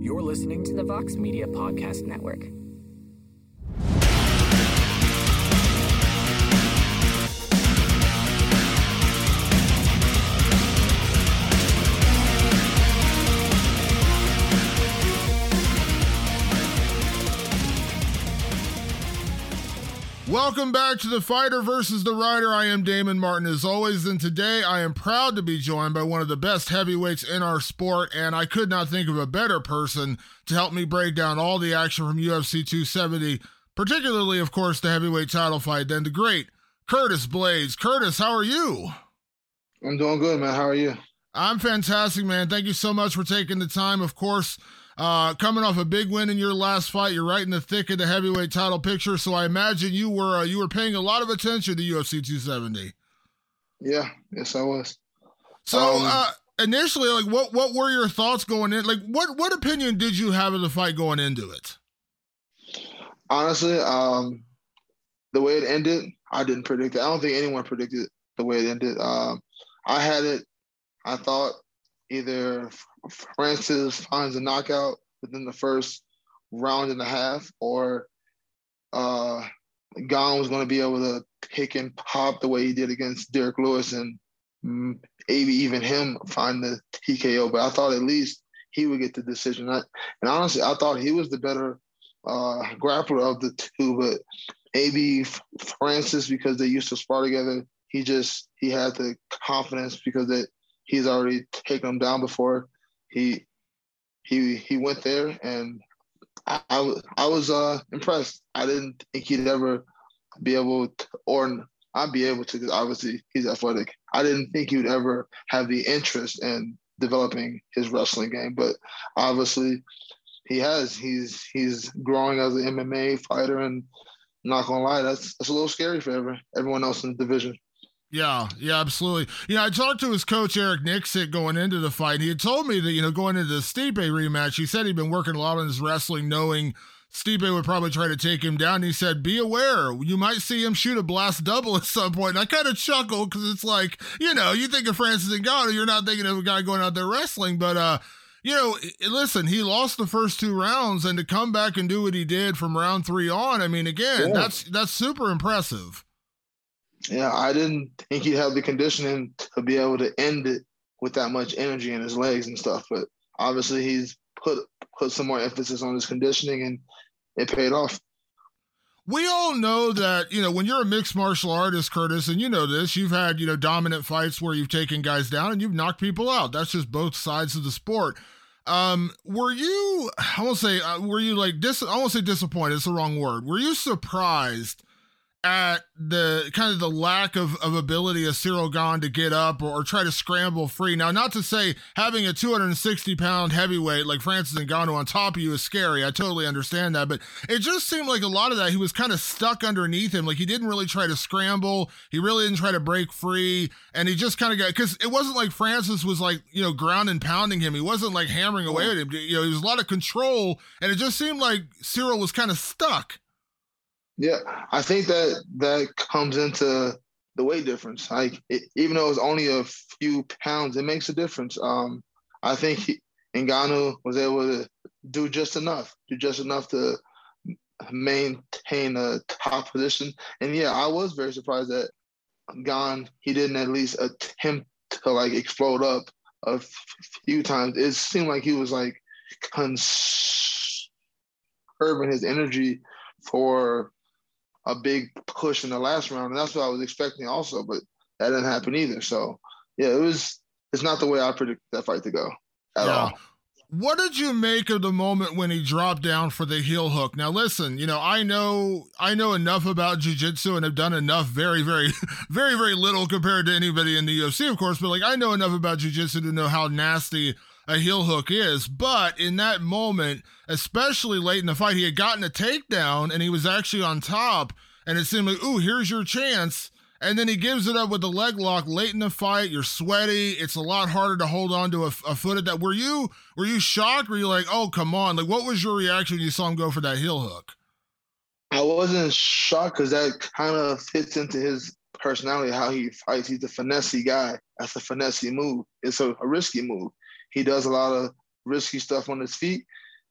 You're listening to the Vox Media Podcast Network. Welcome back to The Fighter versus the Writer. I am Damon Martin as always, and today I am proud to be joined by one of the best heavyweights in our sport, and I could not think of a better person to help me break down all the action from UFC 270, particularly, of course, the heavyweight title fight, than the great Curtis Blaydes. Curtis, how are you? I'm doing good, man. How are you? I'm fantastic, man. Thank you so much for taking the time. Of course, coming off a big win in your last fight, you're right in the thick of the heavyweight title picture. So I imagine you were paying a lot of attention to UFC 270. Yeah, yes, I was. So initially, like, what were your thoughts going in? Like, what opinion did you have of the fight going into it? Honestly, the way it ended, I didn't predict it. I don't think anyone predicted the way it ended. I thought either Francis finds a knockout within the first round and a half, or Gane was going to be able to pick and pop the way he did against Derek Lewis and maybe even him find the TKO. But I thought at least he would get the decision. And honestly, I thought he was the better grappler of the two, but maybe Francis, because they used to spar together, he had the confidence because he's already taken him down before. He went there, and I was impressed. I didn't think he'd ever be able to, or I'd be able to, because obviously he's athletic. I didn't think he would ever have the interest in developing his wrestling game, but obviously he has. He's growing as an MMA fighter, and I'm not gonna lie, that's a little scary for everyone else in the division. Yeah, absolutely. I talked to his coach, Eric Nixick, going into the fight. He had told me that, going into the Stipe rematch, he said he'd been working a lot on his wrestling, knowing Stipe would probably try to take him down. And he said, be aware, you might see him shoot a blast double at some point. And I kind of chuckled because it's like, you think of Francis Ngannou, you're not thinking of a guy going out there wrestling. But, listen, he lost the first two rounds, and to come back and do what he did from round 3 on, I mean, again, that's super impressive. Yeah, I didn't think he'd have the conditioning to be able to end it with that much energy in his legs and stuff. But obviously he's put some more emphasis on his conditioning, and it paid off. We all know that, when you're a mixed martial artist, Curtis, and you know this, you've had, dominant fights where you've taken guys down and you've knocked people out. That's just both sides of the sport. Were you, I won't say disappointed, it's the wrong word. Were you surprised at the kind of the lack of ability of Ciryl Gane to get up or try to scramble free? Now, not to say having a 260-pound heavyweight like Francis Ngannou on top of you is scary. I totally understand that, but it just seemed like a lot of that, he was kind of stuck underneath him. Like, he didn't really try to scramble. He really didn't try to break free, and he just kind of got, because it wasn't like Francis was like, ground and pounding him. He wasn't like hammering away at him. There was a lot of control, and it just seemed like Ciryl was kind of stuck. Yeah, I think that comes into the weight difference. Like, even though it's only a few pounds, it makes a difference. I think Ngannou was able to do just enough to maintain a top position. And yeah, I was very surprised that Gane, he didn't at least attempt to like explode up a few times. It seemed like he was like conserving his energy for a big push in the last round, and that's what I was expecting also, but that didn't happen either. So yeah, it's not the way I predicted that fight to go at all. What did you make of the moment when he dropped down for the heel hook? Now listen, I know enough about jiu-jitsu and have done enough, very, very, very, very little compared to anybody in the UFC, of course, but like, I know enough about jiu-jitsu to know how nasty a heel hook is. But in that moment, especially late in the fight, he had gotten a takedown and he was actually on top, and it seemed like, ooh, here's your chance. And then he gives it up with the leg lock late in the fight. You're sweaty. It's a lot harder to hold on to a foot at that. Were you shocked? Were you like, oh, come on? Like, what was your reaction when you saw him go for that heel hook? I wasn't shocked because that kind of fits into his personality, how he fights. He's a finesse guy. That's a finesse move. It's a risky move. He does a lot of risky stuff on his feet.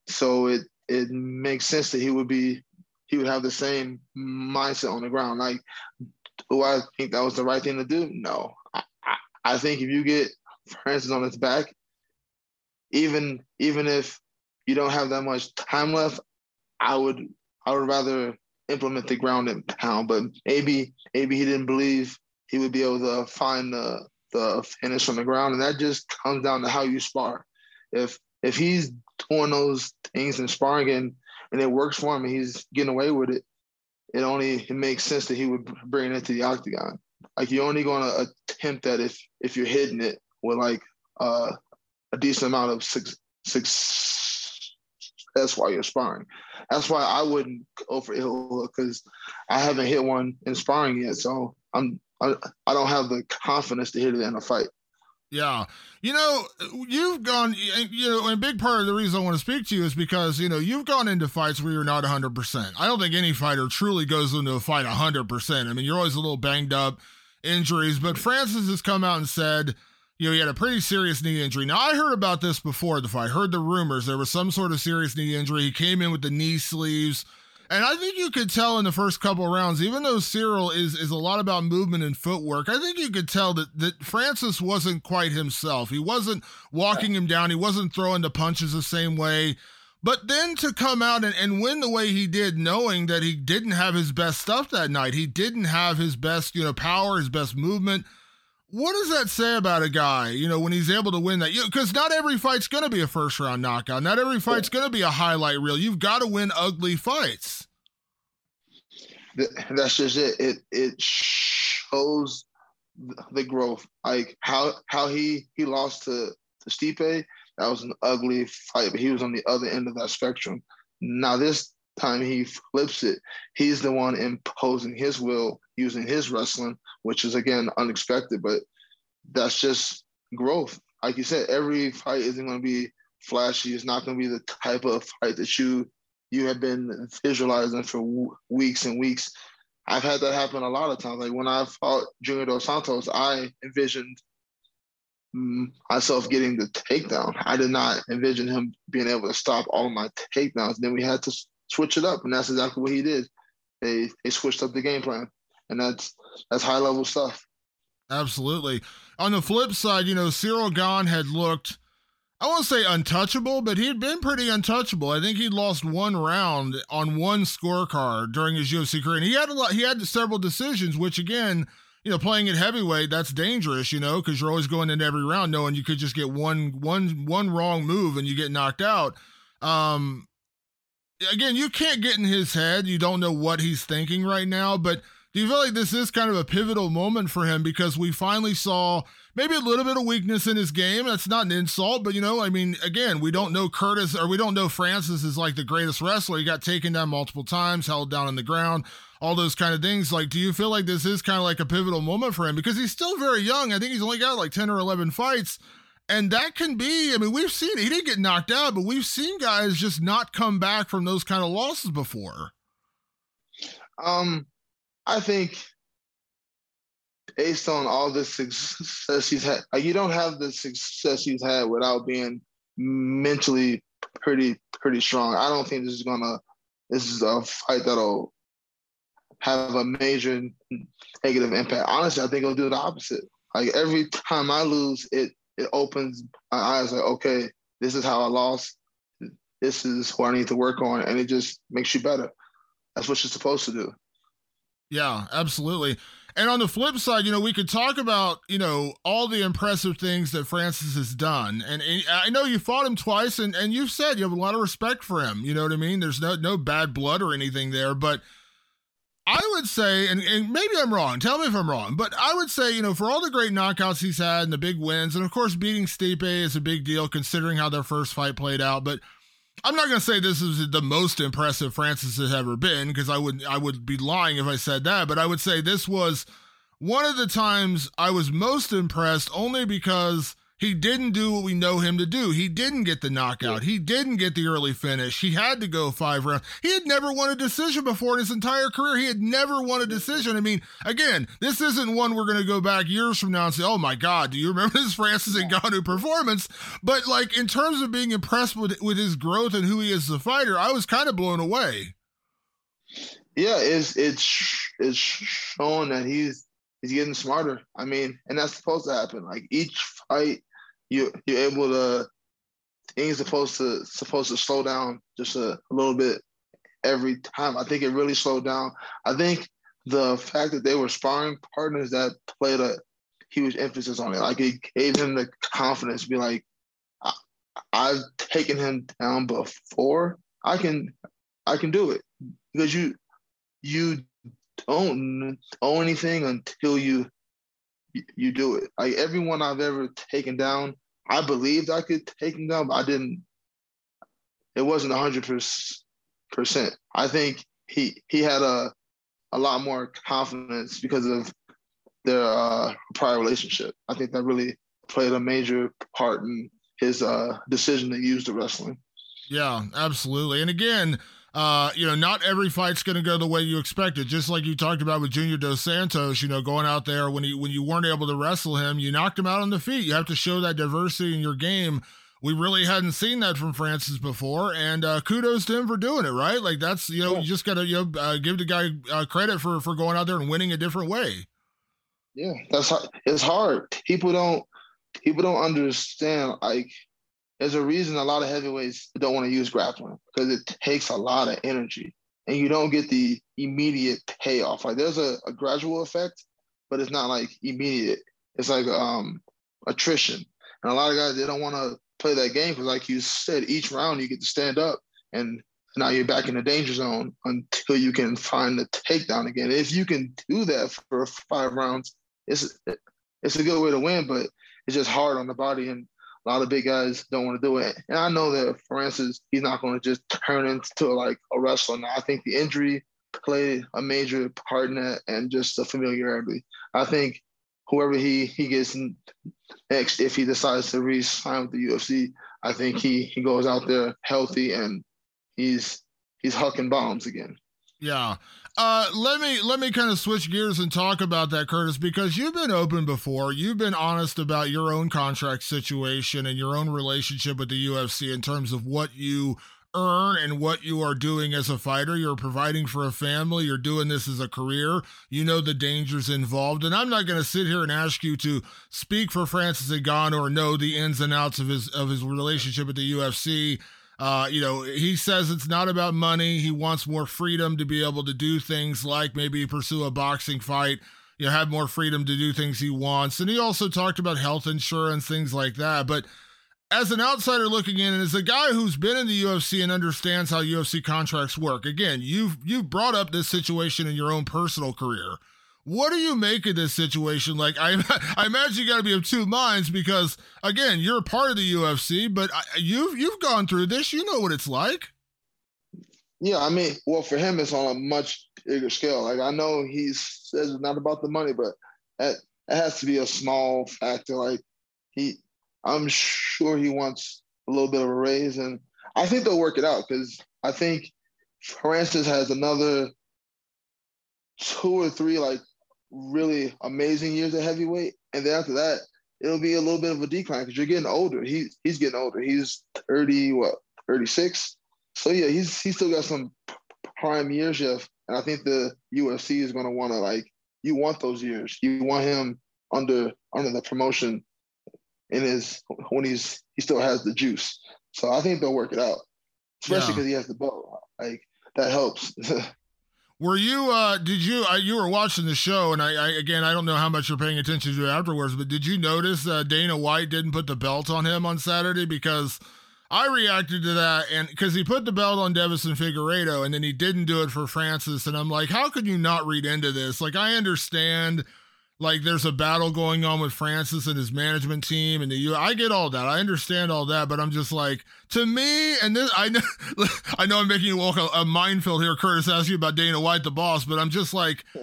So it makes sense that he would have the same mindset on the ground. Like, do I think that was the right thing to do? No. I think if you get Francis on his back, even if you don't have that much time left, I would rather implement the ground and pound. But maybe he didn't believe he would be able to find the finish on the ground, and that just comes down to how you spar. If he's doing those things in sparring and it works for him and he's getting away with it, it makes sense that he would bring it into the octagon. Like, you're only going to attempt that if you're hitting it with like a decent amount of success. That's why you're sparring. That's why I wouldn't go for heel hook, because I haven't hit one in sparring yet. So I don't have the confidence to hit it in a fight. Yeah. You've gone, and a big part of the reason I want to speak to you is because, you've gone into fights where you're not 100%. I don't think any fighter truly goes into a fight 100%. I mean, you're always a little banged up, injuries, but Francis has come out and said, he had a pretty serious knee injury. Now, I heard about this before the fight. I heard the rumors. There was some sort of serious knee injury. He came in with the knee sleeves. And I think you could tell in the first couple of rounds, even though Cyril is a lot about movement and footwork, I think you could tell that Francis wasn't quite himself. He wasn't walking him down. He wasn't throwing the punches the same way. But then to come out and win the way he did, knowing that he didn't have his best stuff that night, he didn't have his best, power, his best movement. What does that say about a guy, when he's able to win that? Because not every fight's going to be a first-round knockout. Not every fight's going to be a highlight reel. You've got to win ugly fights. That's just it. It shows the growth. Like how he lost to Stipe, that was an ugly fight, but he was on the other end of that spectrum. Now this time he flips it. He's the one imposing his will using his wrestling, which is, again, unexpected, but that's just growth. Like you said, every fight isn't going to be flashy. It's not going to be the type of fight that you have been visualizing for weeks and weeks. I've had that happen a lot of times. Like when I fought Junior Dos Santos, I envisioned myself getting the takedown. I did not envision him being able to stop all of my takedowns. Then we had to switch it up, and that's exactly what he did. They switched up the game plan, and that's high level stuff. Absolutely. On the flip side, Cyril Gane had looked, I won't say untouchable, but he had been pretty untouchable. I think he'd lost one round on one scorecard during his UFC career, and he had several decisions, which again, playing at heavyweight, that's dangerous, because you're always going into every round knowing you could just get one wrong move and you get knocked out. Again, you can't get in his head. You don't know what he's thinking right now, but do you feel like this is kind of a pivotal moment for him because we finally saw maybe a little bit of weakness in his game? That's not an insult, but again, we don't know Curtis, or we don't know Francis is like the greatest wrestler. He got taken down multiple times, held down on the ground, all those kind of things. Like, do you feel like this is kind of like a pivotal moment for him? Because he's still very young. I think he's only got like 10 or 11 fights. And that can be, we've seen it. He didn't get knocked out, but we've seen guys just not come back from those kind of losses before. I think based on all the success he's had, you don't have the success he's had without being mentally pretty strong. I don't think this is a fight that'll have a major negative impact. Honestly, I think it'll do the opposite. Like every time I lose, it opens my eyes like, okay, this is how I lost. This is what I need to work on. And it just makes you better. That's what you're supposed to do. Yeah, absolutely. And on the flip side, we could talk about, all the impressive things that Francis has done. And I know you fought him twice, and you've said you have a lot of respect for him. You know what I mean? There's no bad blood or anything there. But I would say, and maybe I'm wrong, tell me if I'm wrong, but I would say, for all the great knockouts he's had and the big wins, and of course beating Stipe is a big deal considering how their first fight played out, but I'm not going to say this is the most impressive Francis has ever been, because I would be lying if I said that, but I would say this was one of the times I was most impressed, only because he didn't do what we know him to do. He didn't get the knockout. He didn't get the early finish. He had to go 5 rounds. He had never won a decision before in his entire career. He had never won a decision. I mean, again, this isn't one we're going to go back years from now and say, oh my God, do you remember this Francis Ngannou performance? But like, in terms of being impressed with his growth and who he is as a fighter, I was kind of blown away. Yeah, it's showing that he's getting smarter. I mean, and that's supposed to happen. Like each fight, you're able to, things supposed to slow down just a little bit every time. I think it really slowed down. I think the fact that they were sparring partners, that played a huge emphasis on it. Like it gave him the confidence to be like, I've taken him down before. I can do it, because you don't know anything until you do it. Like everyone I've ever taken down, I believed I could take him down, but I didn't. It wasn't 100%. I think he had a lot more confidence because of their prior relationship. I think that really played a major part in his decision to use the wrestling. Yeah, absolutely. And again, not every fight's going to go the way you expected. Just like you talked about with Junior Dos Santos, going out there when you weren't able to wrestle him, you knocked him out on the feet. You have to show that diversity in your game. We really hadn't seen that from Francis before, and kudos to him for doing it, right? Like that's, you just got to give the guy credit for going out there and winning a different way. Yeah, it's hard. People don't understand, like, there's a reason a lot of heavyweights don't want to use grappling, because it takes a lot of energy and you don't get the immediate payoff. Like there's a gradual effect, but it's not like immediate. It's like attrition. And a lot of guys, they don't want to play that game because, like you said, each round you get to stand up and now you're back in the danger zone until you can find the takedown again. If you can do that for 5 rounds, it's a good way to win, but it's just hard on the body, and a lot of big guys don't want to do it. And I know that Francis, he's not going to just turn into like a wrestler now. I think the injury played a major part in that, and just the familiarity. I think whoever he gets next, if he decides to re-sign with the UFC, I think he goes out there healthy and he's hucking bombs again. Yeah. Let me kind of switch gears and talk about that, Curtis, because you've been open before. You've been honest about your own contract situation and your own relationship with the UFC in terms of what you earn and what you are doing as a fighter. You're providing for a family. You're doing this as a career. You know the dangers involved. And I'm not going to sit here and ask you to speak for Francis Ngannou or know the ins and outs of his relationship with the UFC. He says it's not about money. He wants more freedom to be able to do things like maybe pursue a boxing fight, have more freedom to do things he wants. And he also talked about health insurance, things like that. But as an outsider looking in, and as a guy who's been in the UFC and understands how UFC contracts work, again, you've brought up this situation in your own personal career. What do you make of this situation? Like, I imagine you got to be of two minds because, again, you're a part of the UFC, but you've gone through this. You know what it's like. Yeah, I mean, well, for him, it's on a much bigger scale. Like, I know he says it's not about the money, but it has to be a small factor. Like, I'm sure he wants a little bit of a raise, and I think they'll work it out because I think Francis has another 2 or 3, like, really amazing years at heavyweight, and then after that it'll be a little bit of a decline because you're getting older. He's getting older. He's 36. So yeah, he's still got some prime years left, and I think the UFC is going to want to, like, you want those years. You want him under the promotion when he still has the juice. So I think they'll work it out, especially because he has the belt. Like, that helps. Were you, you were watching the show, and I don't know how much you're paying attention to afterwards, but did you notice Dana White didn't put the belt on him on Saturday? Because I reacted to that, and because he put the belt on Deiveson Figueiredo, and then he didn't do it for Francis, and I'm like, how could you not read into this? Like, I understand, like, there's a battle going on with Francis and his management team, and I get all that. I understand all that, but I'm just like, to me, and this, I know I'm making you walk a minefield here, Curtis, asked you about Dana White, the boss, but I'm just like,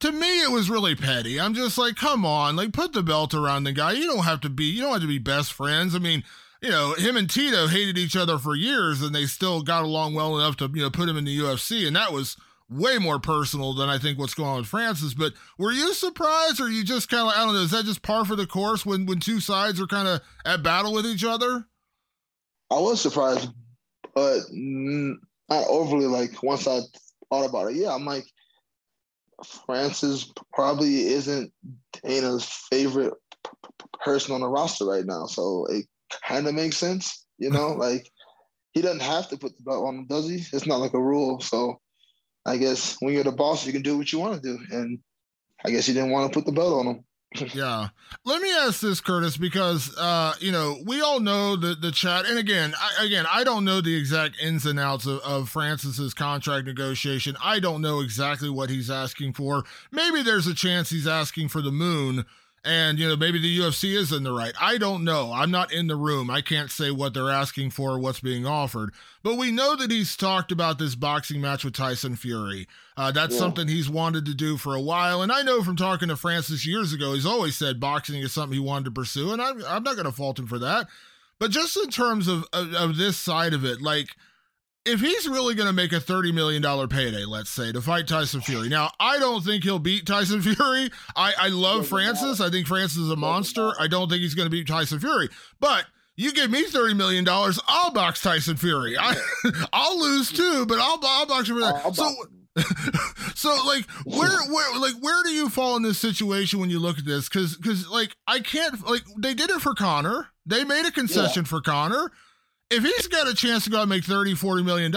to me, it was really petty. I'm just like, come on, like put the belt around the guy. You don't have to be best friends. I mean, him and Tito hated each other for years and they still got along well enough to, put him in the UFC. And that was way more personal than I think what's going on with Francis. But were you surprised, or you just kind of, I don't know, is that just par for the course when two sides are kind of at battle with each other? I was surprised, but not overly. Like once I thought about it, yeah, I'm like, Francis probably isn't Dana's favorite person on the roster right now. So it kind of makes sense, like he doesn't have to put the belt on him, does he? It's not like a rule. So I guess when you're the boss, you can do what you want to do. And I guess he didn't want to put the belt on him. Yeah. Let me ask this, Curtis, because, we all know the chat. And again, I don't know the exact ins and outs of Francis's contract negotiation. I don't know exactly what he's asking for. Maybe there's a chance he's asking for the moon. And, maybe the UFC is in the right. I don't know. I'm not in the room. I can't say what they're asking for or what's being offered. But we know that he's talked about this boxing match with Tyson Fury. That's something he's wanted to do for a while. And I know from talking to Francis years ago, he's always said boxing is something he wanted to pursue. And I'm not going to fault him for that. But just in terms of this side of it, like, if he's really going to make a $30 million payday, let's say, to fight Tyson Fury. Now, I don't think he'll beat Tyson Fury. I love Francis. I think Francis is a monster. I don't think he's going to beat Tyson Fury. But you give me $30 million, I'll box Tyson Fury. I'll lose too, but I'll box him for that. So like, where do you fall in this situation when you look at this? Because like, I can't, like, they did it for Conor. They made a concession for Conor. If he's got a chance to go out and make $30-40 million,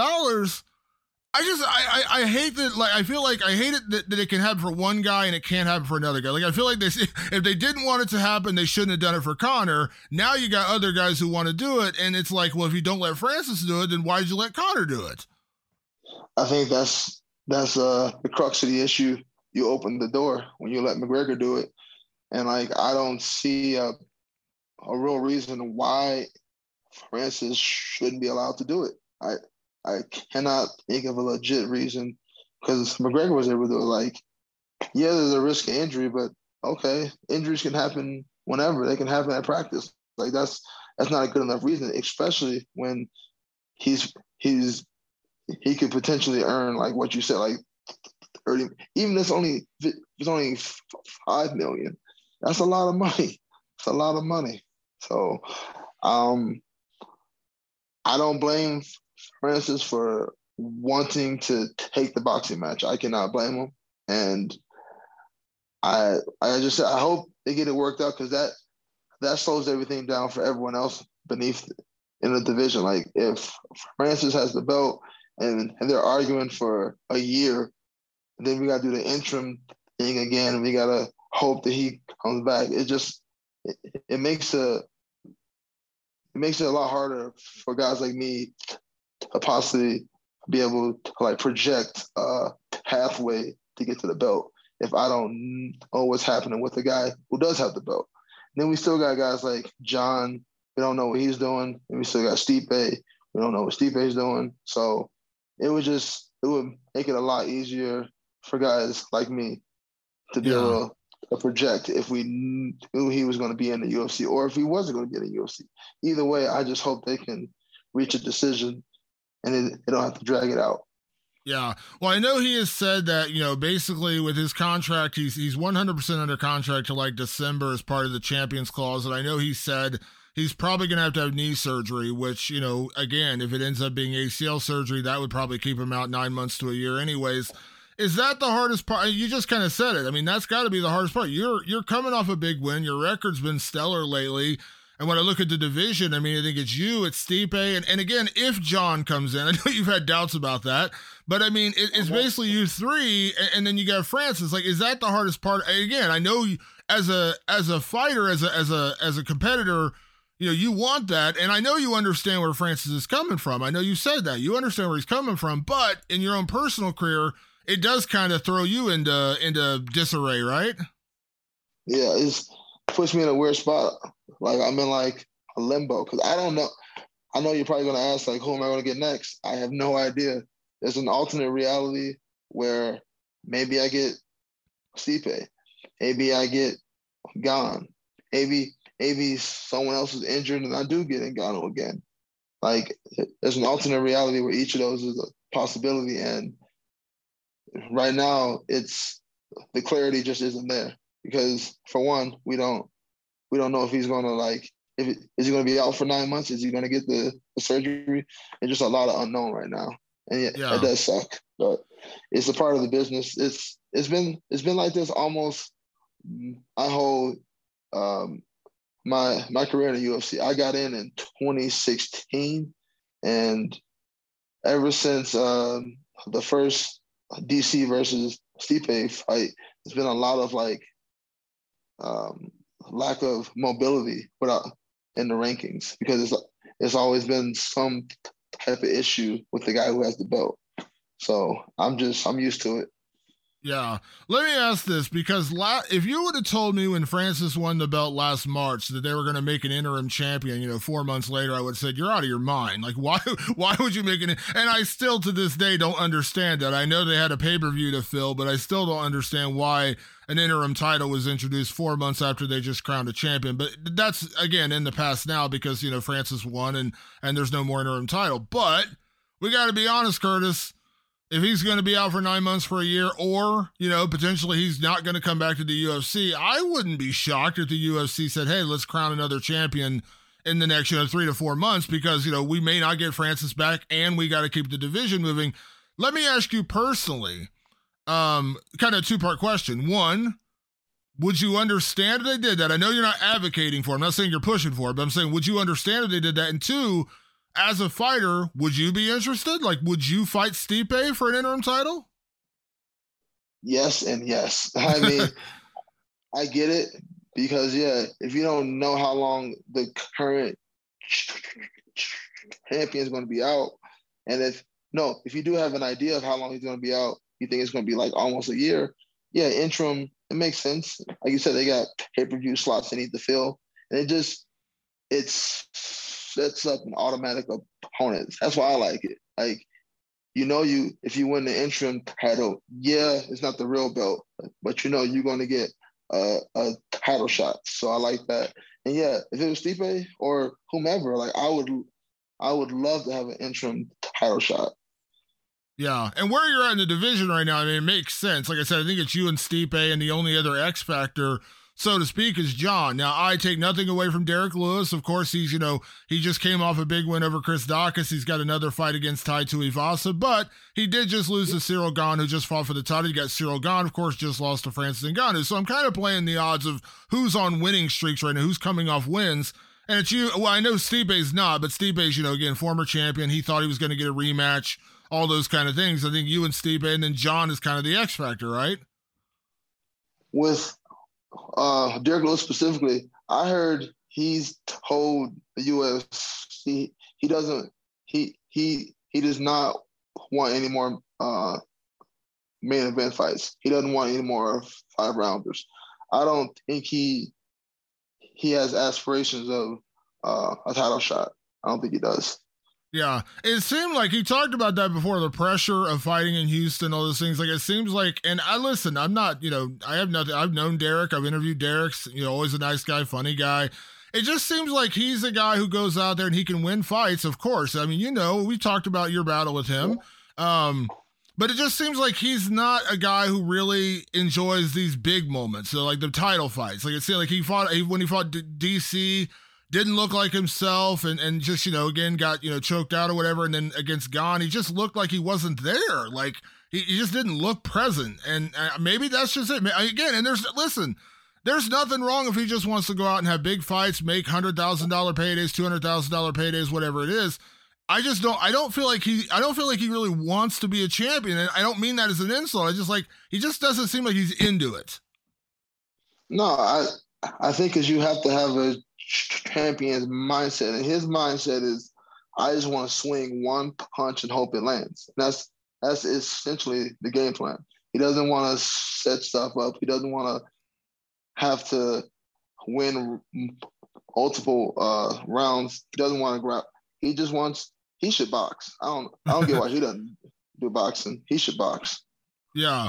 I hate that. Like, I feel like I hate it that it can happen for one guy and it can't happen for another guy. Like, I feel like if they didn't want it to happen, they shouldn't have done it for Conor. Now you got other guys who want to do it, and it's like, well, if you don't let Francis do it, then why did you let Conor do it? I think that's the crux of the issue. You open the door when you let McGregor do it, and like, I don't see a real reason why Francis shouldn't be allowed to do it. I cannot think of a legit reason, because McGregor was able to do it. Like, yeah, there's a risk of injury, but okay, injuries can happen whenever. They can happen at practice. Like, that's not a good enough reason, especially when he could potentially earn, like what you said, like 30. Even if it's only $5 million, that's a lot of money. It's a lot of money. So, I don't blame Francis for wanting to take the boxing match. I cannot blame him. And I hope they get it worked out, because that slows everything down for everyone else beneath in the division. Like, if Francis has the belt and they're arguing for a year, and then we got to do the interim thing again, and we got to hope that he comes back. It makes it a lot harder for guys like me to possibly be able to like project a pathway to get to the belt if I don't know what's happening with the guy who does have the belt. And then we still got guys like John. We don't know what he's doing. And we still got Stipe. We don't know what Stipe is doing. So it would make it a lot easier for guys like me to be able to project if we knew he was going to be in the UFC, or if he wasn't going to be in the UFC. Either way, I just hope they can reach a decision and they don't have to drag it out. Yeah. Well, I know he has said that, basically with his contract, he's 100% under contract to like December as part of the Champions Clause. And I know he said he's probably going to have knee surgery, which, again, if it ends up being ACL surgery, that would probably keep him out 9 months to a year anyways. Is that the hardest part? You just kind of said it. I mean, that's got to be the hardest part. You're coming off a big win. Your record's been stellar lately. And when I look at the division, I mean, I think it's you, it's Stipe. And again, if John comes in, I know you've had doubts about that, but I mean, it's basically you three, and then you got Francis. Like, is that the hardest part? Again, I know you, as a fighter, as a competitor, you want that. And I know you understand where Francis is coming from. I know you said that. You understand where he's coming from. But in your own personal career, it does kind of throw you into disarray, right? Yeah, it puts me in a weird spot. Like, I'm in like a limbo, because I don't know. I know you're probably going to ask, like, who am I going to get next? I have no idea. There's an alternate reality where maybe I get Stipe. Maybe I get Gane. Maybe someone else is injured and I do get Ngannou again. Like, there's an alternate reality where each of those is a possibility. And right now, the clarity just isn't there because, for one, we don't know if he's going to is he going to be out for 9 months? Is he going to get the surgery? It's just a lot of unknown right now, and yeah, it does suck. But it's a part of the business. It's been like this almost my whole my career in the UFC. I got in 2016, and ever since the first DC versus Stipe fight, there's been a lot of lack of mobility in the rankings because it's always been some type of issue with the guy who has the belt. So I'm used to it. Yeah. Let me ask this, because if you would have told me when Francis won the belt last March that they were going to make an interim champion, 4 months later, I would have said, you're out of your mind. Like, why would you make it? And I still, to this day, don't understand that. I know they had a pay-per-view to fill, but I still don't understand why an interim title was introduced 4 months after they just crowned a champion. But that's, again, in the past now because, Francis won and there's no more interim title. But we got to be honest, Curtis. If he's going to be out for 9 months, for a year, or, potentially he's not going to come back to the UFC, I wouldn't be shocked if the UFC said, hey, let's crown another champion in the next, 3 to 4 months because, we may not get Francis back and we got to keep the division moving. Let me ask you personally, kind of a two-part question. One, would you understand if they did that? I know you're not advocating for it. I'm not saying you're pushing for it, but I'm saying, would you understand if they did that? And two, as a fighter, would you be interested? Like, would you fight Stipe for an interim title? Yes and yes. I mean, I get it because, if you don't know how long the current champion is going to be out, and if you do have an idea of how long he's going to be out, you think it's going to be like almost a year, interim, it makes sense. Like you said, they got pay-per-view slots they need to fill, and it sets up an automatic opponent. That's why I like it. Like, if you win the interim title, it's not the real belt, but you're going to get a title shot. So I like that. And if it was Stipe or whomever, like I would love to have an interim title shot. Yeah, and where you're at in the division right now, I mean, it makes sense. Like I said, I think it's you and Stipe, and the only other X factor, so to speak, is John. Now, I take nothing away from Derek Lewis. Of course, he's, he just came off a big win over Chris Daukaus. He's got another fight against Tai Tuivasa, but he did just lose to Cyril Gane, who just fought for the title. You got Cyril Gane, of course, just lost to Francis Ngannou. So I'm kind of playing the odds of who's on winning streaks right now, who's coming off wins. And it's you. Well, I know Stipe's not, but Stipe's, again, former champion. He thought he was going to get a rematch, all those kind of things. I think you and Stipe, and then John is kind of the X factor, right? With Derek Lewis specifically, I heard he's told the UFC he does not want any more main event fights. He doesn't want any more 5-rounders. I don't think he has aspirations of a title shot. I don't think he does. Yeah, it seemed like he talked about that before, the pressure of fighting in Houston, all those things. Like, it seems like, and I'm not, I have nothing. I've known Derek. I've interviewed Derek's, always a nice guy, funny guy. It just seems like he's a guy who goes out there and he can win fights, of course. I mean, we talked about your battle with him. But it just seems like he's not a guy who really enjoys these big moments. So, like the title fights. Like, it seemed like when he fought DC, didn't look like himself and just, again, got, choked out or whatever. And then against Gane, he just looked like he wasn't there. Like, he just didn't look present. And maybe that's just it. Again, and there's nothing wrong if he just wants to go out and have big fights, make $100,000 paydays, $200,000 paydays, whatever it is. I don't feel like he really wants to be a champion. And I don't mean that as an insult. He just doesn't seem like he's into it. No, I think because you have to have a champion's mindset, and his mindset is, I just want to swing one punch and hope it lands. That's essentially the game plan. He doesn't want to set stuff up. He doesn't want to have to win multiple rounds. He doesn't want to grab. He should box. I don't get why he doesn't do boxing. He should box. Yeah.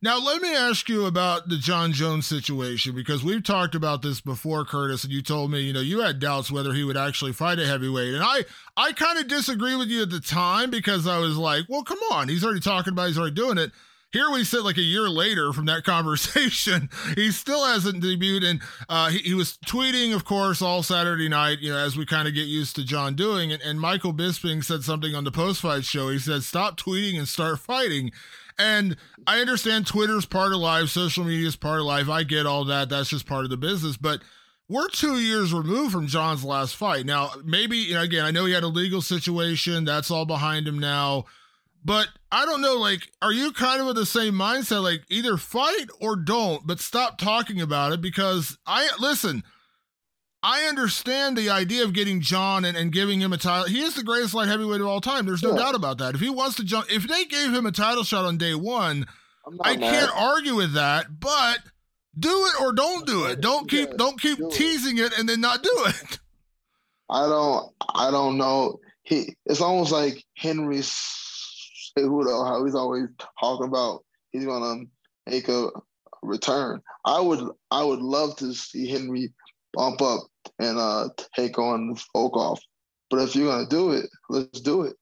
Now, let me ask you about the Jon Jones situation, because we've talked about this before, Curtis, and you told me, you had doubts whether he would actually fight a heavyweight. And I kind of disagree with you at the time, because I was like, well, come on. He's already talking about it. He's already doing it. Here we sit like a year later from that conversation. He still hasn't debuted. And he was tweeting, of course, all Saturday night, as we kind of get used to Jon doing. And Michael Bisping said something on the post-fight show. He said, stop tweeting and start fighting. And I understand Twitter's part of life, social media is part of life. I get all that. That's just part of the business. But we're 2 years removed from Jon's last fight. Now, maybe, again, I know he had a legal situation. That's all behind him now. But I don't know, are you kind of in the same mindset? Either fight or don't, but stop talking about it, because I understand the idea of getting Jon and giving him a title. He is the greatest light heavyweight of all time. There's no doubt about that. If he wants to jump, if they gave him a title shot on day one, I can't argue with that, but do it or don't do it. Don't keep teasing it and then not do it. I don't know. It's almost like Henry Cejudo, how he's always talking about he's gonna make a return. I would love to see Henry bump up and take on Volkov. But if you're gonna do it, let's do it.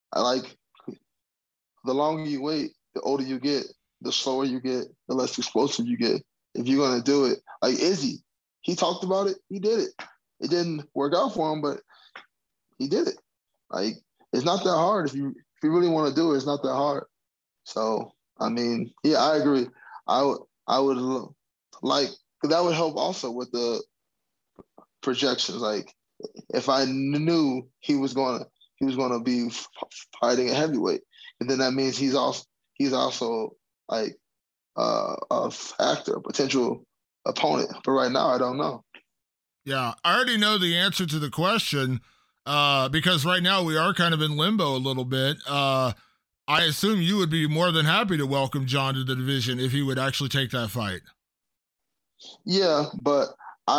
The longer you wait, the older you get, the slower you get, the less explosive you get. If you're gonna do it, like Izzy, he talked about it, he did it. It didn't work out for him, but he did it. It's not that hard. If you really want to do it, it's not that hard. So, I agree. I would like, that would help also with the projections. If I knew he was gonna be fighting a heavyweight, and then that means he's also a factor, a potential opponent. But right now, I don't know. Yeah, I already know the answer to the question, because right now we are kind of in limbo a little bit. I assume you would be more than happy to welcome Jon to the division if he would actually take that fight. Yeah, but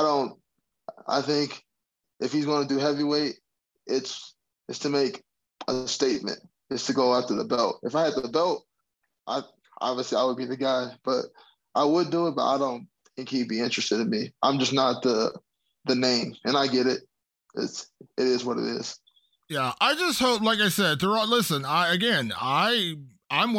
I think if he's going to do heavyweight, it's to make a statement. It's to go after the belt. If I had the belt, I would be the guy. But I would do it, but I don't think he'd be interested in me. I'm just not the name, and I get it. It is what it is. Yeah, I just hope, like I said, listen. I'm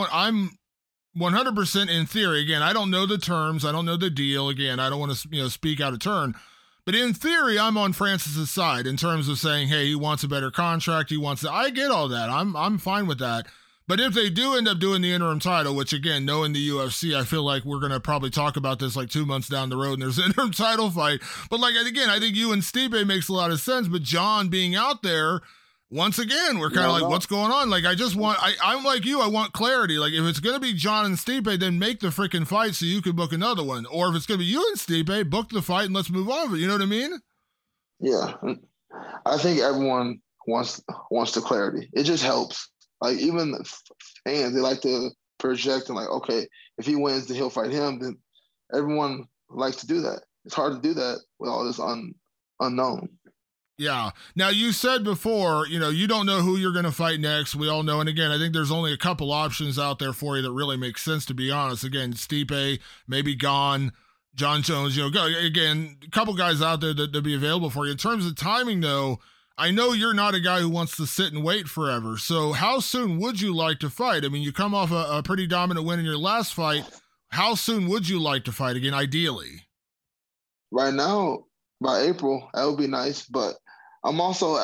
100% in theory. Again, I don't know the terms. I don't know the deal. Again, I don't want to speak out of turn. But in theory, I'm on Francis's side in terms of saying, hey, he wants a better contract. I get all that. I'm fine with that. But if they do end up doing the interim title, which again, knowing the UFC, I feel like we're going to probably talk about this 2 months down the road and there's an interim title fight. But again, I think you and Stipe makes a lot of sense. But Jon being out there, once again, we're kind of what's going on? I'm like you, I want clarity. If it's going to be Jon and Stipe, then make the freaking fight so you can book another one. Or if it's going to be you and Stipe, book the fight and let's move on. You know what I mean? Yeah. I think everyone wants the clarity. It just helps. Even fans, they like to project and okay, if he wins, then he'll fight him. Then everyone likes to do that. It's hard to do that with all this unknown. Yeah. Now, you said before, you don't know who you're going to fight next. We all know. And again, I think there's only a couple options out there for you that really make sense, to be honest. Again, Stipe, maybe Jon Jones, again, a couple guys out there that be available for you. In terms of timing, though, I know you're not a guy who wants to sit and wait forever. So how soon would you like to fight? You come off a pretty dominant win in your last fight. How soon would you like to fight again, ideally? Right now, by April, that would be nice. But I'm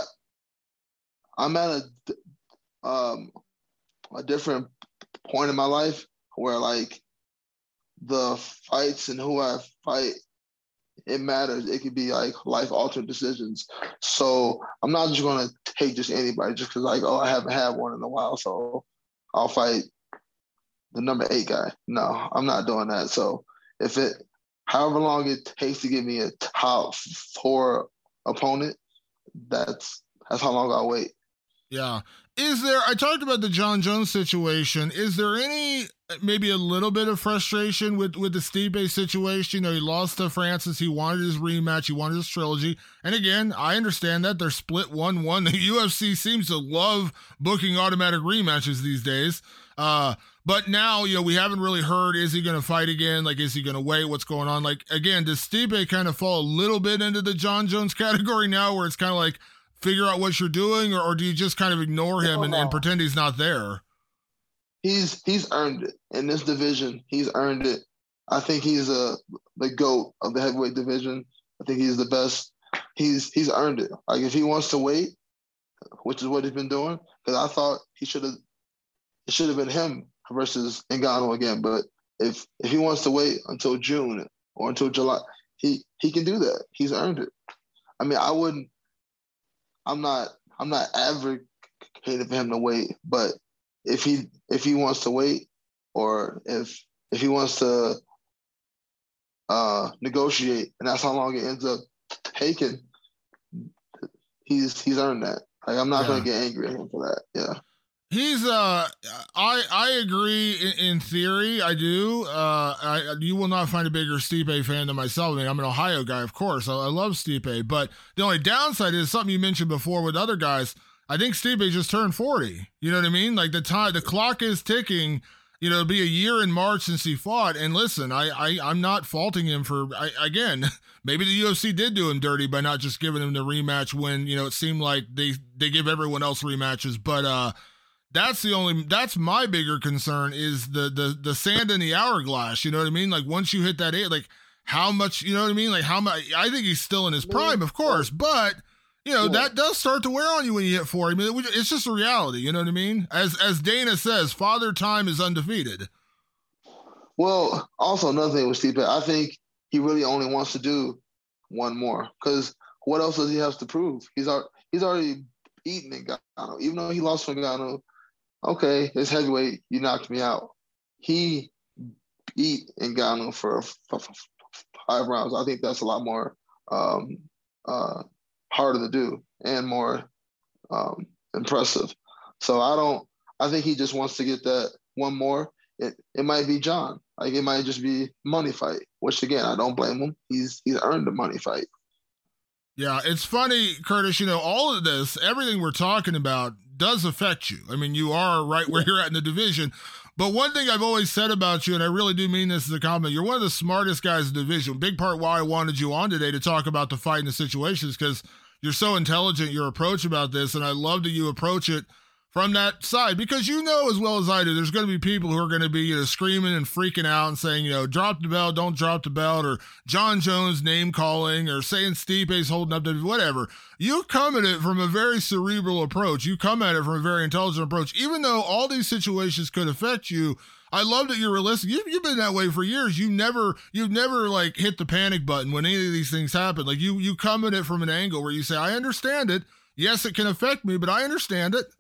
at a different point in my life where the fights and who I fight, it matters. It could be life-altering decisions. So I'm not just going to take just anybody just because I haven't had one in a while, so I'll fight the number 8 guy. No, I'm not doing that. So however long it takes to give me a top 4 opponent, that's how long I'll wait. Yeah. I talked about the Jon Jones situation. Is there maybe a little bit of frustration with the Stipe situation? He lost to Francis. He wanted his rematch. He wanted his trilogy. And again, I understand that they're split 1-1. The UFC seems to love booking automatic rematches these days. But But now, we haven't really heard, is he going to fight again? Like, is he going to wait? What's going on? Like, again, does Stipe kind of fall a little bit into the John Jones category now where it's kind of like, figure out what you're doing, or do you just kind of ignore him and pretend he's not there? He's earned it. In this division, he's earned it. I think he's the GOAT of the heavyweight division. I think he's the best. He's earned it. Like, if he wants to wait, which is what he's been doing, because I thought it should have been him versus Ngannou again. But if he wants to wait until June or until July, he can do that. He's earned it. I mean, I'm not advocating for him to wait, but if he wants to wait, or if he wants to negotiate, and that's how long it ends up taking, he's earned that. Like, I'm not going to get angry at him for that. Yeah. He's I agree in theory. I do. You will not find a bigger Stipe fan than myself. I mean, I'm an Ohio guy, of course. I love Stipe, but the only downside is something you mentioned before with other guys. I think Stipe just turned 40. You know what I mean? Like, the clock is ticking. It'll be a year in March since he fought. And listen, I'm not faulting him for, again, maybe the UFC did do him dirty by not just giving him the rematch when, it seemed like they give everyone else rematches. But that's my bigger concern is the sand in the hourglass. You know what I mean? Like, once you hit that 8, like, how much, you know what I mean? Like, how much, I think he's still in his prime, of course, but that does start to wear on you when you hit 40. I mean, it's just a reality. You know what I mean? As Dana says, Father Time is undefeated. Well, also another thing with Stipe, I think he really only wants to do one more, because what else does he have to prove? He's already beaten Ngannou, even though he lost to Ngannou. Okay, it's heavyweight. You knocked me out. He beat Ngannou for 5 rounds. I think that's a lot more harder to do and more impressive. So I think he just wants to get that one more. It might be John. Like, it might just be money fight, which, again, I don't blame him. He's earned the money fight. Yeah, it's funny, Curtis, all of this, everything we're talking about does affect you. I mean, you are right where you're at in the division. But one thing I've always said about you, and I really do mean this as a compliment, you're one of the smartest guys in the division. Big part why I wanted you on today to talk about the fight and the situations, because you're so intelligent, your approach about this, and I love that you approach it from that side, because as well as I do, there's going to be people who are going to be screaming and freaking out and saying, drop the belt, don't drop the belt, or John Jones name calling, or saying Stipe's holding up the whatever. You come at it from a very cerebral approach. You come at it from a very intelligent approach. Even though all these situations could affect you, I love that you're realistic. You've been that way for years. You've never like hit the panic button when any of these things happen. Like, you come at it from an angle where you say, I understand it. Yes, it can affect me, but I understand it.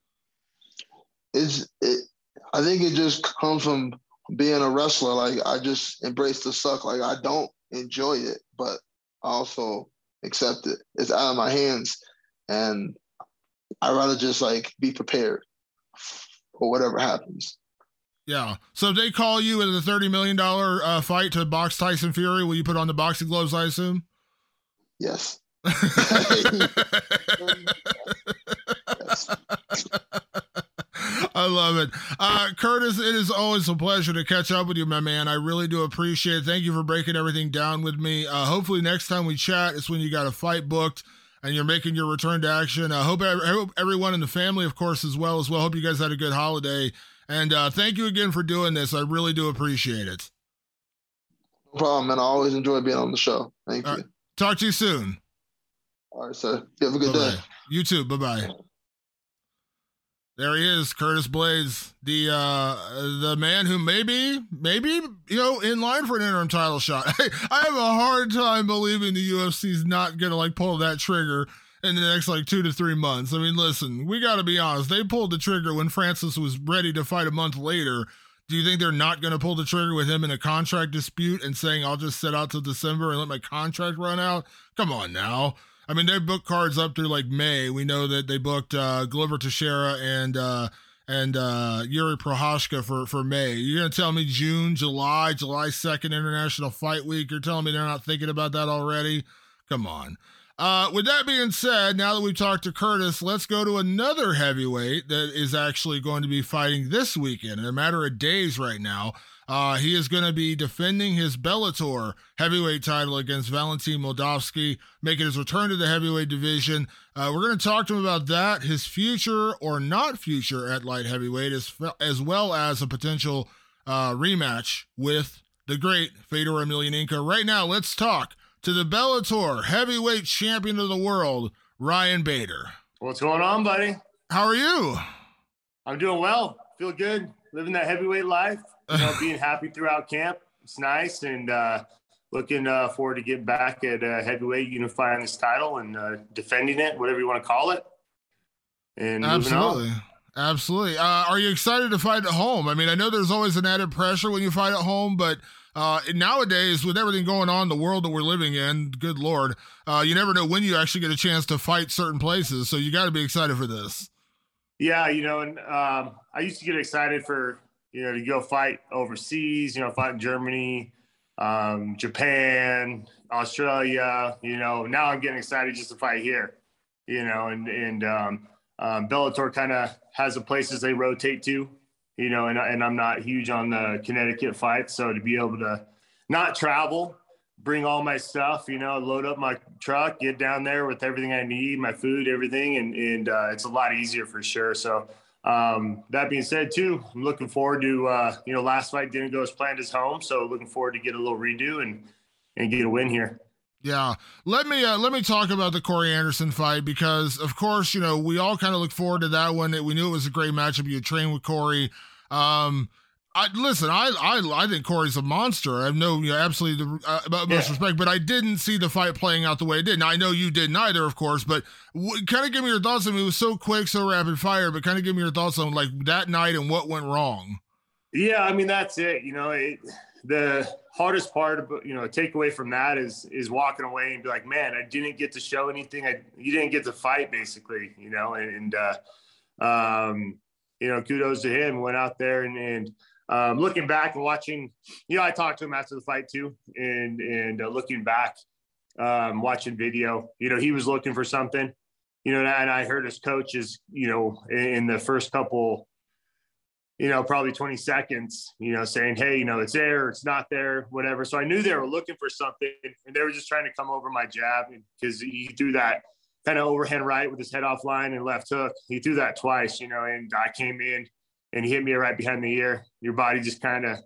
I think it just comes from being a wrestler. Like, I just embrace the suck. Like, I don't enjoy it, but I also accept it. It's out of my hands, and I'd rather just be prepared for whatever happens. Yeah. So if they call you in the $30 million fight to box Tyson Fury, will you put on the boxing gloves, I assume? Yes. Yes. I love it. Curtis, it is always a pleasure to catch up with you, my man. I really do appreciate it. Thank you for breaking everything down with me. Hopefully next time we chat, it's when you got a fight booked and you're making your return to action. I hope everyone in the family, of course, as well. Hope you guys had a good holiday. And thank you again for doing this. I really do appreciate it. No problem, man. I always enjoy being on the show. Thank you. Talk to you soon. All right, sir. You have a good day. You too. Bye-bye. There he is, Curtis Blaydes, the man who maybe in line for an interim title shot. I have a hard time believing the UFC's not gonna pull that trigger in the next 2 to 3 months. I mean, listen, we got to be honest. They pulled the trigger when Francis was ready to fight a month later. Do you think they're not going to pull the trigger with him in a contract dispute and saying, I'll just sit out till December and let my contract run out? Come on now. I mean, they booked cards up through May. We know that they booked Glover Teixeira and Yuri Prochazka for May. You're going to tell me June, July 2nd, International Fight Week. You're telling me they're not thinking about that already? Come on. With that being said, now that we've talked to Curtis, let's go to another heavyweight that is actually going to be fighting this weekend in a matter of days right now. He is going to be defending his Bellator heavyweight title against Valentin Moldavsky, making his return to the heavyweight division. We're going to talk to him about that, his future or not future at light heavyweight, as well as a potential rematch with the great Fedor Emelianenko. Right now, let's talk to the Bellator heavyweight champion of the world, Ryan Bader. What's going on, buddy? How are you? I'm doing well. Feel good. Living that heavyweight life. Being happy throughout camp. It's nice, and looking forward to getting back at heavyweight, unifying this title and defending it, whatever you want to call it. And absolutely. Absolutely. Are you excited to fight at home? I mean, I know there's always an added pressure when you fight at home, but nowadays, with everything going on in the world that we're living in, good Lord, you never know when you actually get a chance to fight certain places. So you got to be excited for this. Yeah, and I used to get excited for, to go fight overseas, fight in Germany, Japan, Australia, now I'm getting excited just to fight here, and Bellator kind of has the places they rotate to, and I'm not huge on the Connecticut fights. So to be able to not travel, bring all my stuff, load up my truck, get down there with everything I need, my food, everything. And it's a lot easier for sure. So that being said too, I'm looking forward to, last fight didn't go as planned as home. So looking forward to get a little redo and get a win here. Yeah. Let me talk about the Corey Anderson fight because, of course, we all kind of look forward to that one. We knew it was a great matchup. You trained with Corey. I think Corey's a monster. I have no, absolutely the utmost respect, but I didn't see the fight playing out the way it did. Now, I know you didn't either, of course, but kind of give me your thoughts. I mean, it was so quick, so rapid fire, but kind of give me your thoughts on like that night and what went wrong. Yeah, I mean, that's it. The hardest part, take away from that is walking away and be like, man, I didn't get to show anything. You didn't get to fight, basically, kudos to him. Went out there and looking back and watching, I talked to him after the fight too, and looking back, watching video, he was looking for something, and I heard his coaches, in the first couple, probably 20 seconds, saying, hey, it's there, it's not there, whatever. So I knew they were looking for something, and they were just trying to come over my jab because he threw that kind of overhand right with his head off line and left hook. He threw that twice, and I came in and he hit me right behind the ear. Your body just kind of,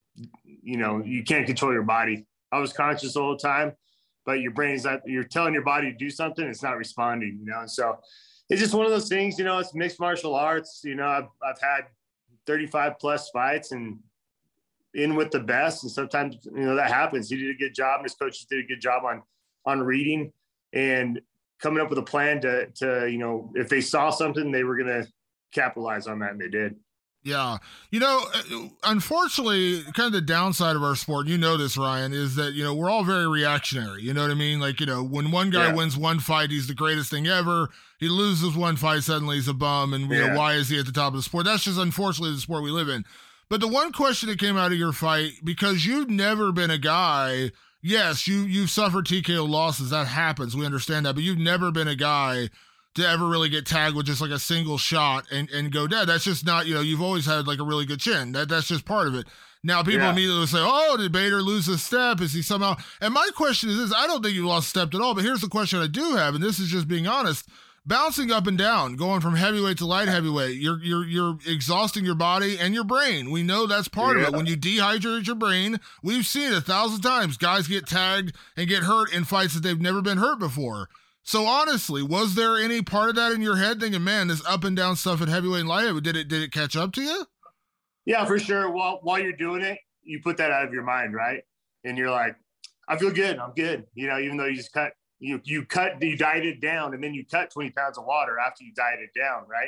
you can't control your body. I was conscious the whole time, but your brain is you're telling your body to do something, it's not responding, And so it's just one of those things, it's mixed martial arts. I've had 35 plus fights and in with the best. And sometimes, that happens. He did a good job. And his coaches did a good job on reading and coming up with a plan to if they saw something, they were going to capitalize on that. And they did. Yeah. Unfortunately, kind of the downside of our sport, this, Ryan, is that, we're all very reactionary. You know what I mean? Like, when one guy wins one fight, he's the greatest thing ever. He loses one fight, suddenly he's a bum. And, why is he at the top of the sport? That's just, unfortunately, the sport we live in. But the one question that came out of your fight, because you've never been a guy, yes, you've suffered TKO losses. That happens. We understand that. But you've never been a guy to ever really get tagged with just like a single shot and go dead. That's just not, you've always had like a really good chin. That's just part of it. Now people immediately say, oh, did Bader lose a step? Is he somehow? And my question is this, I don't think you lost a step at all, but here's the question I do have, and this is just being honest. Bouncing up and down, going from heavyweight to light heavyweight, you're exhausting your body and your brain. We know that's part of it. When you dehydrate your brain, we've seen it 1,000 times. Guys get tagged and get hurt in fights that they've never been hurt before. So honestly, was there any part of that in your head thinking, man, this up and down stuff at heavyweight and light heavyweight, did it catch up to you? Yeah, for sure. While you're doing it, you put that out of your mind, right? And you're like, I feel good. I'm good. Even though you just you diet it down, and then you cut 20 pounds of water after you diet it down, right?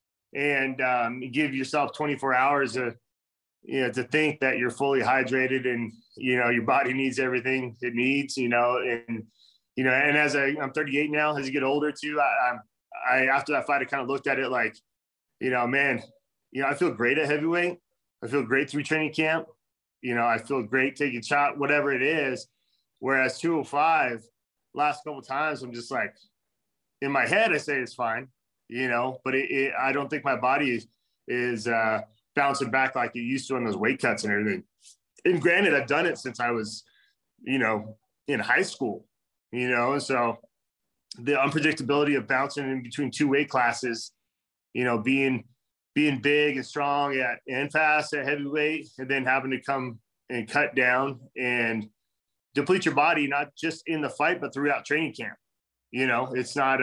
And you give yourself 24 hours to think that you're fully hydrated and, your body needs everything it needs, and as I'm 38 now, as you get older too, I after that fight, I kind of looked at it like, man, I feel great at heavyweight. I feel great through training camp. I feel great taking shot, whatever it is. Whereas 205, last couple of times, I'm just like, in my head, I say it's fine, you know, but I don't think my body is bouncing back like it used to on those weight cuts and everything. And granted, I've done it since I was, you know, in high school, you know, and so the unpredictability of bouncing in between two weight classes, you know, being big and strong and fast at heavyweight, and then having to come and cut down and deplete your body, not just in the fight, but throughout training camp. You know, it's not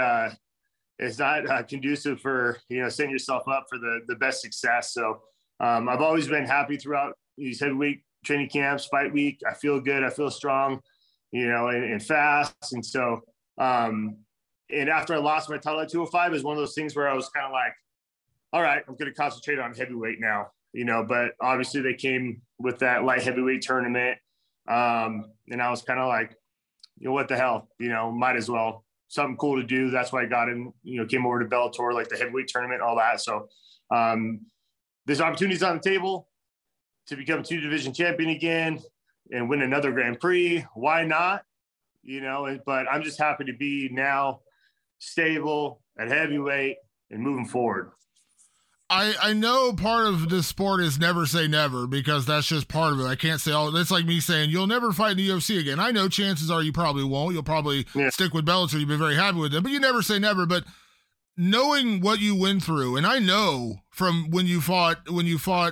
conducive for, you know, setting yourself up for the best success. So I've always been happy throughout these heavyweight training camps, fight week. I feel good. I feel strong, you know, and fast. And so, and after I lost my title at 205 is one of those things where I was kind of like, all right, I'm going to concentrate on heavyweight now, you know, but obviously they came with that light heavyweight tournament. And I was kind of like, you know, what the hell, you know, might as well, something cool to do. That's why I got in, you know, came over to Bellator, like the heavyweight tournament, all that. So there's opportunities on the table to become 2-division champion again and win another Grand Prix. Why not? You know, but I'm just happy to be now stable at heavyweight and moving forward. I know part of this sport is never say never, because that's just part of it. I can't say, oh, that's like me saying you'll never fight in the UFC again. I know chances are you probably won't. You'll probably stick with Bellator. You've been very happy with them, but you never say never. But knowing what you went through, and I know from when you went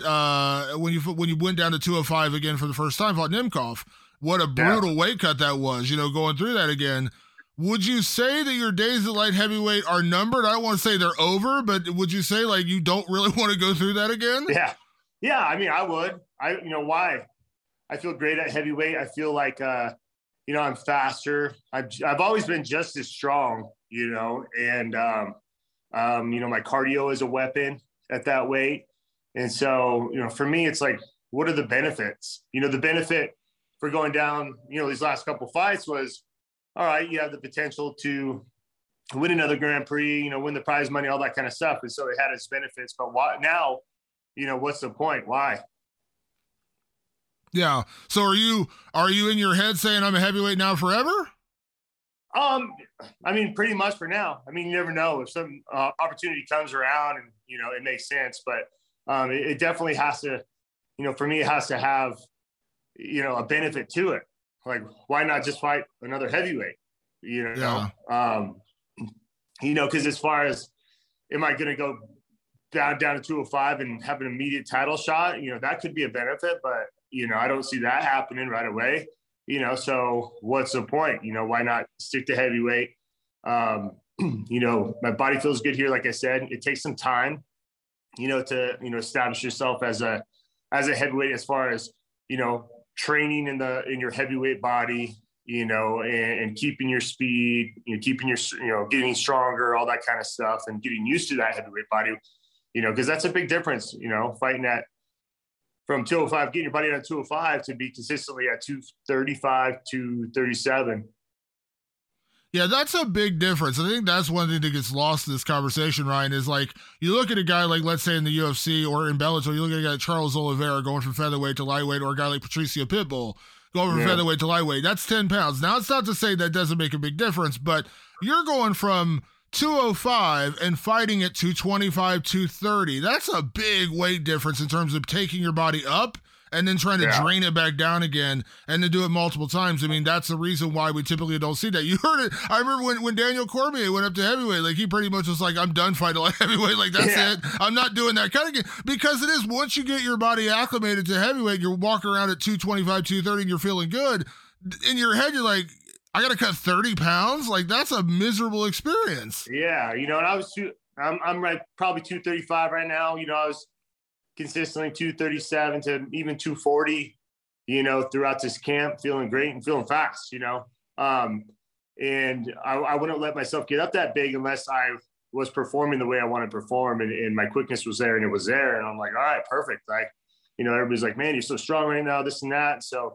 down to 205 again for the first time, fought Nemkov, what a brutal weight cut that was, you know, going through that again. Would you say that your days at light heavyweight are numbered? I don't want to say they're over, but would you say like you don't really want to go through that again? Yeah. I mean, I would. You know, why? I feel great at heavyweight. I feel like, you know, I'm faster. I've always been just as strong, you know, and, you know, my cardio is a weapon at that weight. And so, you know, for me, it's like, what are the benefits? You know, the benefit for going down, you know, these last couple fights was, all right, you have the potential to win another Grand Prix, you know, win the prize money, all that kind of stuff. And so it had its benefits, but why now, you know, what's the point? Why? Yeah. So are you in your head saying I'm a heavyweight now forever? I mean, pretty much for now. I mean, you never know if some opportunity comes around and, you know, it makes sense, but it definitely has to, you know, for me, it has to have, you know, a benefit to it. Like, why not just fight another heavyweight? You know, you know, because as far as, am I going to go down to 205 and have an immediate title shot? You know, that could be a benefit, but, you know, I don't see that happening right away. You know, so what's the point? You know, why not stick to heavyweight? You know, my body feels good here. Like I said, it takes some time, you know, to, you know, establish yourself as a heavyweight, as far as, you know, training in your heavyweight body, you know, and keeping your speed, you know, keeping your, you know, getting stronger, all that kind of stuff, and getting used to that heavyweight body, you know, because that's a big difference, you know, fighting at from 205, getting your body at 205 to be consistently at 235, 237. Yeah, that's a big difference. I think that's one thing that gets lost in this conversation, Ryan, is like, you look at a guy like, let's say in the UFC or in Bellator, you look at a guy like Charles Oliveira going from featherweight to lightweight, or a guy like Patricio Pitbull going from featherweight to lightweight. That's 10 pounds. Now, it's not to say that doesn't make a big difference, but you're going from 205 and fighting at 225, 230. That's a big weight difference in terms of taking your body up and then trying to drain it back down again, and to do it multiple times. I mean, that's the reason why we typically don't see that. You heard it. I remember when Daniel Cormier went up to heavyweight, like, he pretty much was like, I'm done fighting like heavyweight. Like, that's it. I'm not doing that kind of game. Because it is, once you get your body acclimated to heavyweight, you're walking around at 225, 230, and you're feeling good. In your head, you're like, I got to cut 30 pounds? Like, that's a miserable experience. Yeah. You know, and I'm like probably 235 right now. You know, I was consistently 237 to even 240, you know, throughout this camp, feeling great and feeling fast, you know. And I wouldn't let myself get up that big unless I was performing the way I want to perform, and my quickness was there and it was there. And I'm like, all right, perfect. Like, you know, everybody's like, man, you're so strong right now, this and that. So,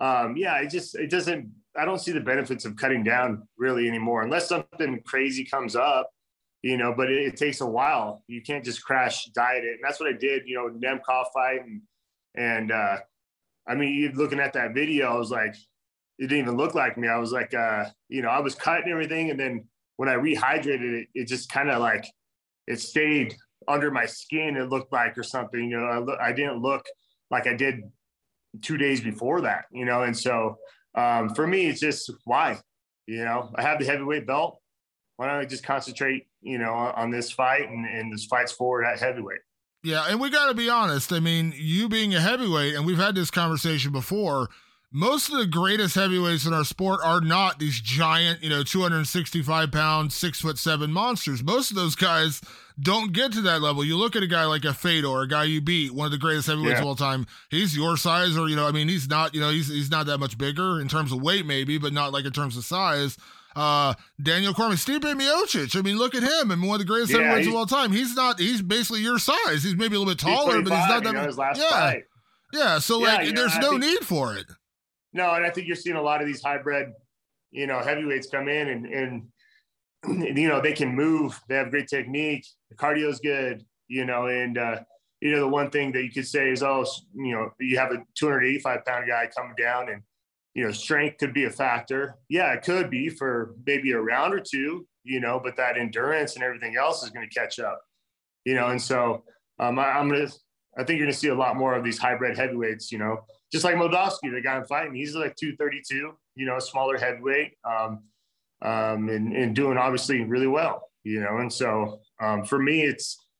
I don't see the benefits of cutting down really anymore, unless something crazy comes up. You know, but it takes a while. You can't just crash diet it. And that's what I did, you know, Nemkov fight. And I mean, looking at that video, I was like, didn't even look like me. I was like, you know, I was cut and everything. And then when I rehydrated it, it just kind of like, it stayed under my skin, it looked like, or something, you know. I didn't look like I did 2 days before that, you know. And so for me, it's just, why, you know, I have the heavyweight belt. Why don't I just concentrate, you know, on this fight and this fight's forward at heavyweight? Yeah, and we got to be honest. I mean, you being a heavyweight, and we've had this conversation before, most of the greatest heavyweights in our sport are not these giant, you know, 265-pound, 6'7" monsters. Most of those guys don't get to that level. You look at a guy like a Fedor, a guy you beat, one of the greatest heavyweights of all time. He's your size, or, you know, I mean, he's not, you know, he's not that much bigger in terms of weight, maybe, but not like in terms of size. Daniel Cormier, Stipe Miocic. I mean, look at him. I mean, one of the greatest heavyweights of all time. He's basically your size. He's maybe a little bit taller, but he's not that much. His last fight. Yeah. So like, there's no need for it. No, and I think you're seeing a lot of these hybrid, you know, heavyweights come in and you know, they can move. They have great technique. The cardio is good, you know, and you know, the one thing that you could say is, oh, you know, you have a 285-pound guy coming down, and you know, strength could be a factor. Yeah, it could be for maybe a round or two, you know, but that endurance and everything else is going to catch up, you know. And so I think you're going to see a lot more of these hybrid heavyweights, you know, just like Moldavsky, the guy I'm fighting. He's like 232, you know, smaller heavyweight, and doing obviously really well, you know. And so for me,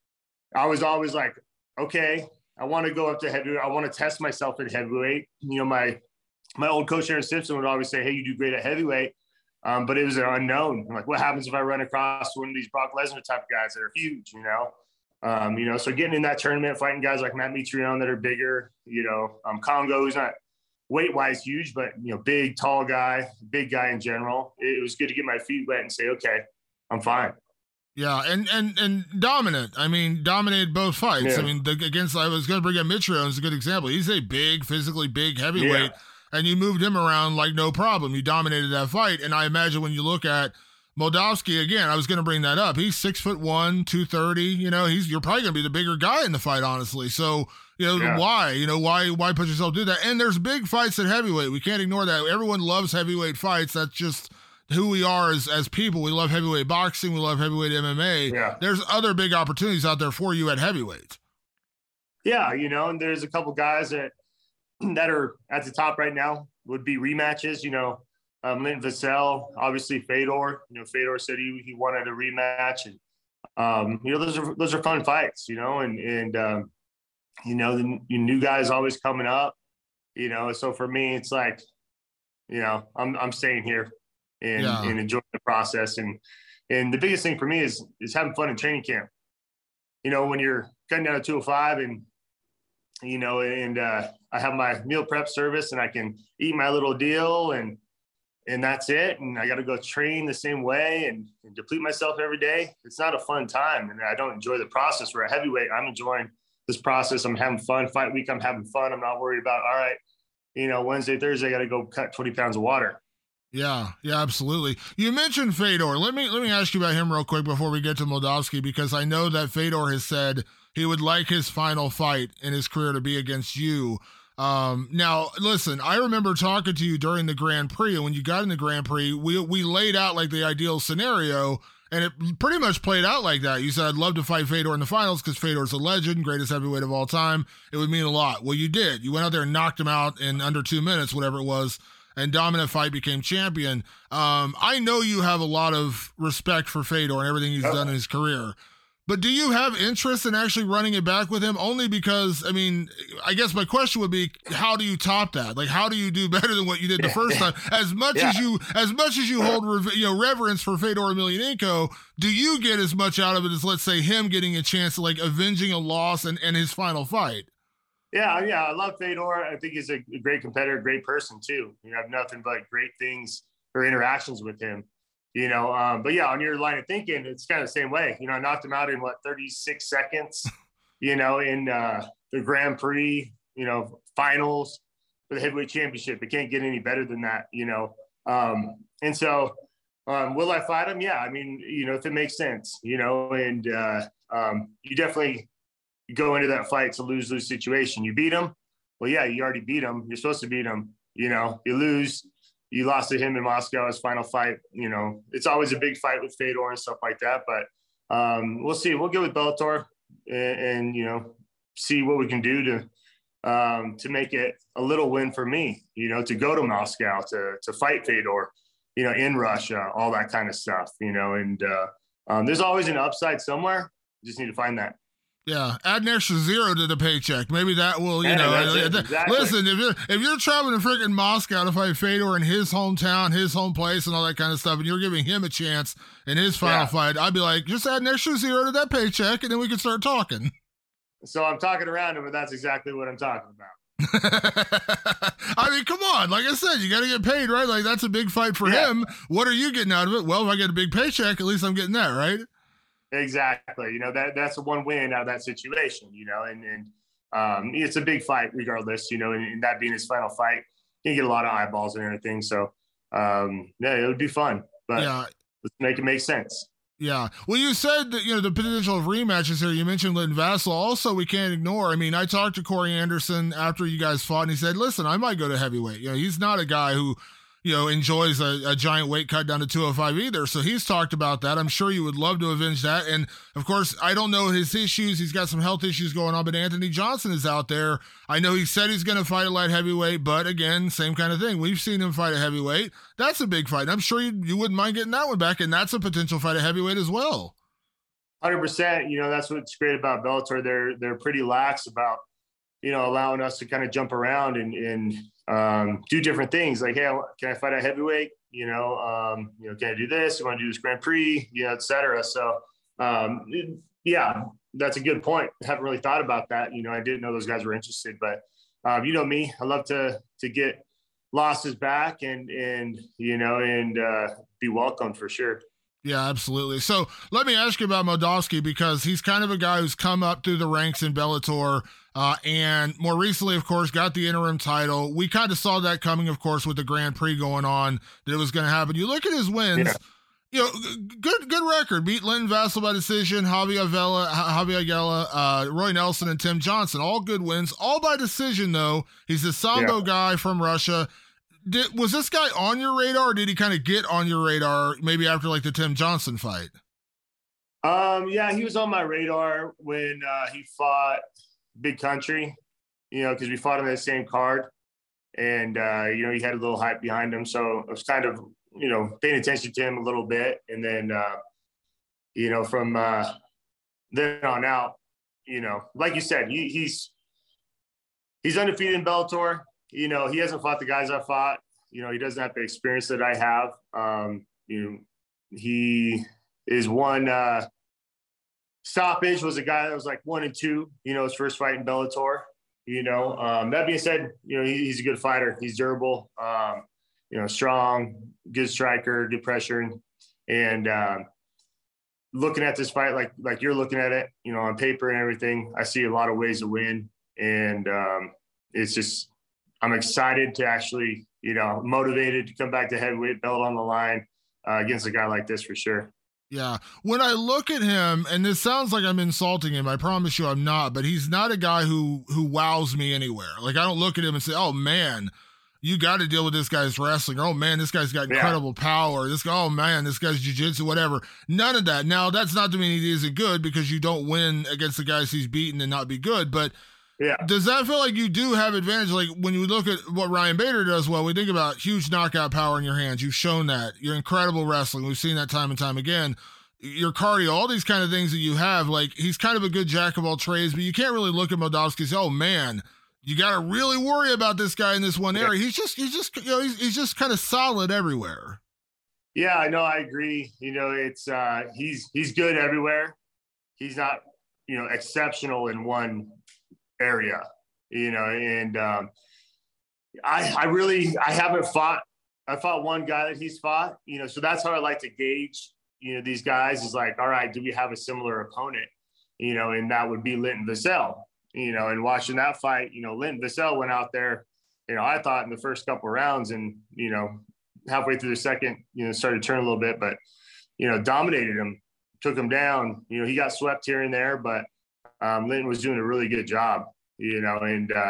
I was always like, okay, I want to go up to heavyweight. I want to test myself at heavyweight. You know, my old coach, Aaron Simpson, would always say, hey, you do great at heavyweight. But it was an unknown. Like, what happens if I run across one of these Brock Lesnar type guys that are huge, you know? You know, so getting in that tournament, fighting guys like Matt Mitrione that are bigger, you know, Congo, who's not weight-wise huge, but, you know, big, tall guy, big guy in general. It was good to get my feet wet and say, okay, I'm fine. Yeah, and dominant. I mean, dominated both fights. Yeah. I mean, I was going to bring up Mitrione as a good example. He's a big, physically big heavyweight, and you moved him around like no problem. You dominated that fight, and I imagine when you look at Moldavsky, again, I was going to bring that up. He's 6'1", 230. You know, you're probably going to be the bigger guy in the fight, honestly. So, you know, why? You know, why put yourself through that? And there's big fights at heavyweight. We can't ignore that. Everyone loves heavyweight fights. That's just who we are as people. We love heavyweight boxing. We love heavyweight MMA. Yeah. There's other big opportunities out there for you at heavyweight. Yeah, you know, and there's a couple guys that are at the top right now would be rematches, you know. Linton Vassell, obviously Fedor. You know, Fedor said he wanted a rematch, and you know, those are fun fights, you know, and you know, the new guys always coming up, you know. So for me, it's like, you know, I'm staying here and enjoying the process, and the biggest thing for me is having fun in training camp. You know, when you're cutting down to 205, and you know, and I have my meal prep service, and I can eat my little deal, and that's it. And I got to go train the same way and deplete myself every day. It's not a fun time. And I don't enjoy the process. Where a heavyweight, I'm enjoying this process. I'm having fun. Fight week, I'm having fun. I'm not worried about, all right, you know, Wednesday, Thursday, I got to go cut 20 pounds of water. Yeah, absolutely. You mentioned Fedor. Let me ask you about him real quick before we get to Moldavsky, because I know that Fedor has said he would like his final fight in his career to be against you. Now listen, I remember talking to you during the Grand Prix, and when you got in the Grand Prix, we laid out like the ideal scenario, and it pretty much played out like that. You said, I'd love to fight Fedor in the finals because Fedor's a legend, greatest heavyweight of all time. It would mean a lot. Well, you did. You went out there and knocked him out in under 2 minutes, whatever it was, and dominant fight, became champion. I know you have a lot of respect for Fedor and everything he's done in his career. But do you have interest in actually running it back with him? Only because, I mean, I guess my question would be, how do you top that? Like, how do you do better than what you did the first time? As much as you hold reverence for Fedor Emelianenko, do you get as much out of it as, let's say, him getting a chance to like avenging a loss and his final fight? Yeah, I love Fedor. I think he's a great competitor, great person too. You have nothing but great things or interactions with him. You know, but yeah, on your line of thinking, it's kind of the same way. You know, I knocked him out in 36 seconds, you know, in the Grand Prix, you know, finals for the heavyweight championship. It can't get any better than that, you know. And so will I fight him? Yeah. I mean, you know, if it makes sense, you know, and you definitely go into that fight to lose situation. You beat him. Well, yeah, you already beat him. You're supposed to beat him. You know, you lose. you lost to him in Moscow, his final fight. You know, it's always a big fight with Fedor and stuff like that. But we'll see. We'll get with Bellator and you know, see what we can do to make it a little win for me, you know, to go to Moscow, to fight Fedor, you know, in Russia, all that kind of stuff, you know, and there's always an upside somewhere. Just need to find that. Yeah, add an extra 0 to the paycheck. Maybe that will, you know. Exactly. Listen, if you're traveling to freaking Moscow to fight Fedor in his hometown, his home place, and all that kind of stuff, and you're giving him a chance in his final fight, I'd be like, just add an extra 0 to that paycheck, and then we can start talking. So I'm talking around him, but that's exactly what I'm talking about. I mean, come on. Like I said, you got to get paid, right? Like, that's a big fight for him. What are you getting out of it? Well, if I get a big paycheck, at least I'm getting that, right? Exactly. You know, that's a one win out of that situation, you know, and it's a big fight regardless, you know, and that being his final fight, you get a lot of eyeballs and everything. So, it would be fun, but let's make it make sense. Yeah. Well, you said that, you know, the potential of rematches here. You mentioned Linton Vassell. Also, we can't ignore, I mean, I talked to Corey Anderson after you guys fought, and he said, listen, I might go to heavyweight. You know, he's not a guy who, you know, enjoys a giant weight cut down to 205 either. So he's talked about that. I'm sure you would love to avenge that. And of course, I don't know his issues. He's got some health issues going on, but Anthony Johnson is out there. I know he said he's going to fight at light heavyweight, but again, same kind of thing. We've seen him fight at heavyweight. That's a big fight. I'm sure you wouldn't mind getting that one back. And that's a potential fight at heavyweight as well. 100%. You know, that's what's great about Bellator. They're pretty lax about, you know, allowing us to kind of jump around and do different things. Like, hey, can I fight at heavyweight? You know, can I do this? You want to do this Grand Prix? You know, et cetera. So, that's a good point. I haven't really thought about that. You know, I didn't know those guys were interested, but you know me, I love to get losses back and be welcomed for sure. Yeah, absolutely. So let me ask you about Moldavsky, because he's kind of a guy who's come up through the ranks in Bellator, and more recently, of course, got the interim title. We kind of saw that coming, of course, with the Grand Prix going on, that it was going to happen. You look at his wins, you know, good record. Beat Linton Vassell by decision, Javier Aguila, Roy Nelson, and Tim Johnson. All good wins, all by decision, though. He's a Sambo guy from Russia. Was this guy on your radar, or did he kind of get on your radar maybe after like the Tim Johnson fight? He was on my radar when he fought Big Country, you know, because we fought on the same card, and you know, he had a little hype behind him, so I was kind of, you know, paying attention to him a little bit, and then you know, from then on out, you know, like you said, he's undefeated in Bellator. You know, he hasn't fought the guys I fought. You know, he doesn't have the experience that I have. You know, he is one stoppage, was a guy that was like 1-2, you know, his first fight in Bellator. You know, that being said, you know, he's a good fighter. He's durable, you know, strong, good striker, good pressure. And looking at this fight, like you're looking at it, you know, on paper and everything, I see a lot of ways to win. And it's just, I'm excited to actually, you know, motivated to come back to heavyweight, belt on the line against a guy like this for sure. Yeah. When I look at him, and this sounds like I'm insulting him, I promise you I'm not, but he's not a guy who wows me anywhere. Like, I don't look at him and say, oh man, you got to deal with this guy's wrestling. Oh man, this guy's got incredible power. Oh man, this guy's jiu-jitsu, whatever. None of that. Now, that's not to mean he isn't good, because you don't win against the guys he's beaten and not be good, but does that feel like you do have advantage? Like, when you look at what Ryan Bader does well, we think about huge knockout power in your hands. You've shown that. Your incredible wrestling. We've seen that time and time again. Your cardio, all these kind of things that you have, like, he's kind of a good jack of all trades, but you can't really look at Moldavsky and say, oh man, you got to really worry about this guy in this one area. He's just, you know, he's just kind of solid everywhere. Yeah, I know. I agree. You know, it's, he's good everywhere. He's not, you know, exceptional in one area, you know, and I haven't fought. I fought one guy that he's fought, you know, so that's how I like to gauge, you know, these guys is like, all right, do we have a similar opponent, you know, and that would be Linton Vassell, you know, and watching that fight, you know, Linton Vassell went out there, you know, I thought in the first couple of rounds, and, you know, halfway through the second, you know, started to turn a little bit, but, you know, dominated him, took him down, you know, he got swept here and there, but Linton was doing a really good job, you know, and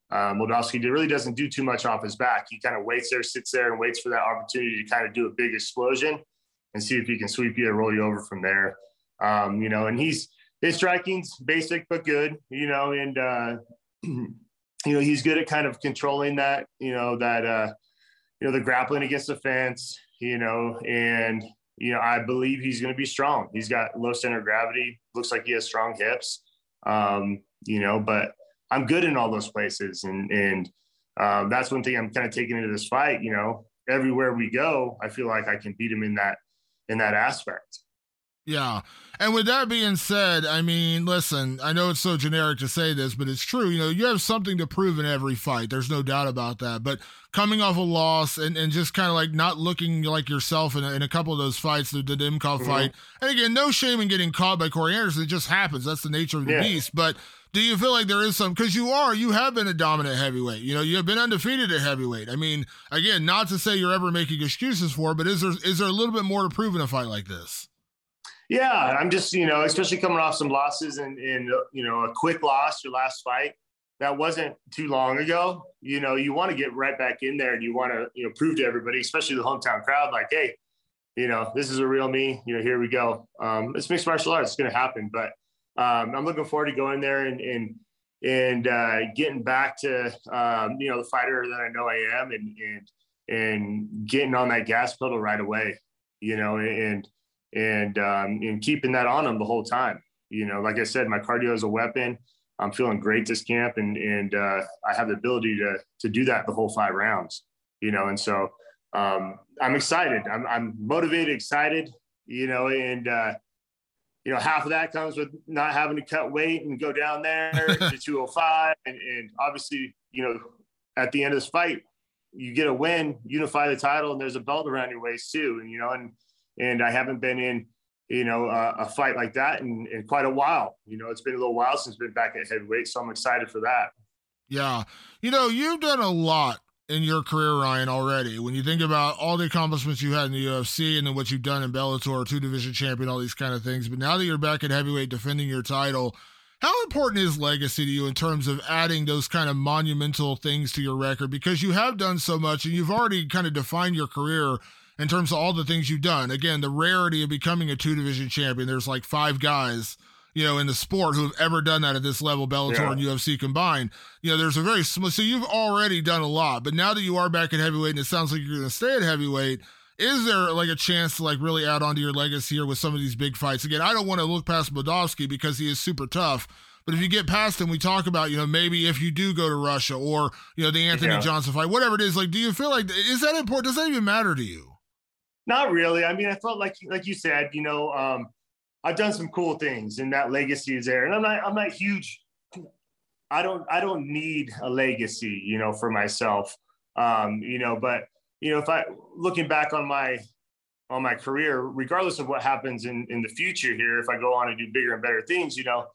Moldavsky really doesn't do too much off his back. He kind of waits there, sits there, and waits for that opportunity to kind of do a big explosion and see if he can sweep you or roll you over from there. And his striking's basic but good, and he's good at kind of controlling that, the grappling against the fence, and I believe he's going to be strong. He's got low center of gravity, looks like he has strong hips, but I'm good in all those places. And that's one thing I'm kind of taking into this fight, everywhere we go, I feel like I can beat him in that aspect. Yeah. And with that being said, I mean, listen, I know it's so generic to say this, but it's true. You have something to prove in every fight. There's no doubt about that. But coming off a loss and just kind of like not looking like yourself in a couple of those fights, the Imkov fight. And again, no shame in getting caught by Corey Anderson. It just happens. That's the nature of the beast. But do you feel like there is some, because you have been a dominant heavyweight, you have been undefeated at heavyweight. I mean, again, not to say you're ever making excuses for it, but is there a little bit more to prove in a fight like this? Yeah, I'm just, especially coming off some losses and a quick loss, your last fight, that wasn't too long ago. You want to get right back in there and you want to, prove to everybody, especially the hometown crowd, like, hey, this is a real me, here we go. It's mixed martial arts. It's going to happen. But I'm looking forward to going there and getting back to, the fighter that I know I am and getting on that gas pedal right away, and keeping that on them the whole time. Like I said, my cardio is a weapon. I'm feeling great this camp, and I have the ability to do that the whole 5 rounds. And so I'm excited. I'm motivated, excited. And half of that comes with not having to cut weight and go down there to 205, and obviously, at the end of this fight, you get a win, unify the title, and there's a belt around your waist too. And I haven't been in, a fight like that in quite a while. It's been a little while since I've been back at heavyweight, so I'm excited for that. Yeah. You've done a lot in your career, Ryan, already. When you think about all the accomplishments you had in the UFC and then what you've done in Bellator, 2-division champion, all these kind of things. But now that you're back at heavyweight defending your title, how important is legacy to you in terms of adding those kind of monumental things to your record? Because you have done so much and you've already kind of defined your career in terms of all the things you've done. Again, the rarity of becoming a 2-division champion. There's like 5 guys, in the sport who have ever done that at this level, Bellator and UFC combined. There's a very small, so you've already done a lot, but now that you are back at heavyweight and it sounds like you're going to stay at heavyweight, is there like a chance to like really add on to your legacy here with some of these big fights? Again, I don't want to look past Moldavsky because he is super tough, but if you get past him, we talk about, maybe if you do go to Russia or, the Anthony Johnson fight, whatever it is, like, do you feel like, is that important? Does that even matter to you? Not really. I mean, I felt like you said, I've done some cool things and that legacy is there. And I'm not huge. I don't need a legacy, for myself. But if I looking back on my career, regardless of what happens in the future here, if I go on and do bigger and better things,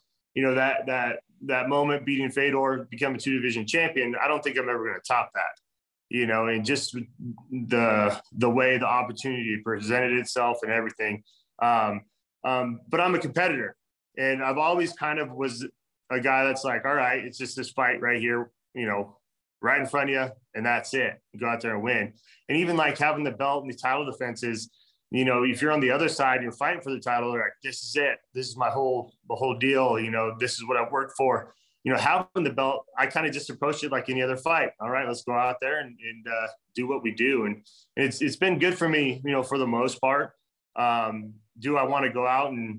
that moment beating Fedor, become a 2-division champion, I don't think I'm ever going to top that. And just the way the opportunity presented itself and everything. But I'm a competitor, and I've always kind of was a guy that's like, all right, it's just this fight right here, right in front of you, and that's it. You go out there and win. And even like having the belt and the title defenses, if you're on the other side and you're fighting for the title, they're like, this is it. This is the whole deal. This is what I've worked for. Having the belt, I kind of just approached it like any other fight. All right, let's go out there and do what we do. And it's been good for me, for the most part. Do I want to go out and,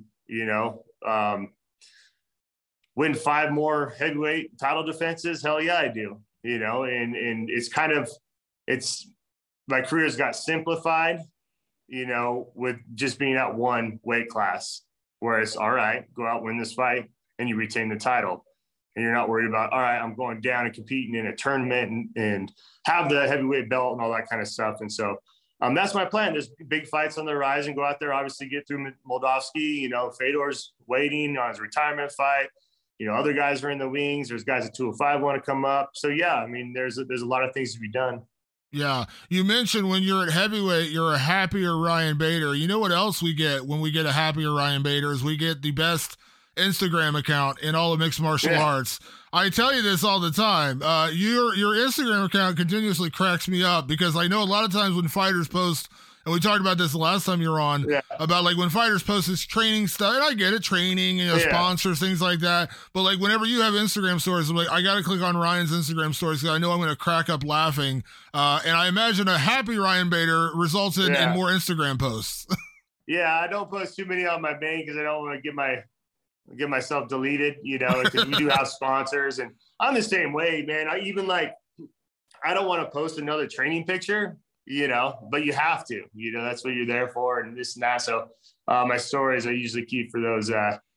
win 5 more heavyweight title defenses? Hell yeah, I do, and it's my career's got simplified, with just being at one weight class, whereas, all right, go out, win this fight and you retain the title. And you're not worried about, all right, I'm going down and competing in a tournament and have the heavyweight belt and all that kind of stuff. And so that's my plan. There's big fights on the horizon. Go out there, obviously get through Moldavsky. Fedor's waiting on his retirement fight. Other guys are in the wings. There's guys at 205 want to come up. So, yeah, I mean, there's a lot of things to be done. Yeah. You mentioned when you're at heavyweight, you're a happier Ryan Bader. You know what else we get when we get a happier Ryan Bader is we get the best Instagram account in all of mixed martial arts. I tell you this all the time. Your Instagram account continuously cracks me up because I know a lot of times when fighters post, and we talked about this the last time you were on, about like when fighters post this training stuff, and I get it, training, sponsors, things like that. But like whenever you have Instagram stories, I'm like, I got to click on Ryan's Instagram stories because I know I'm going to crack up laughing. And I imagine a happy Ryan Bader results in more Instagram posts. Yeah, I don't post too many on my main because I don't want to get myself deleted, because we do have sponsors. And I'm the same way, man. I don't want to post another training picture, but you have to, that's what you're there for and this and that. So my stories I usually keep for those,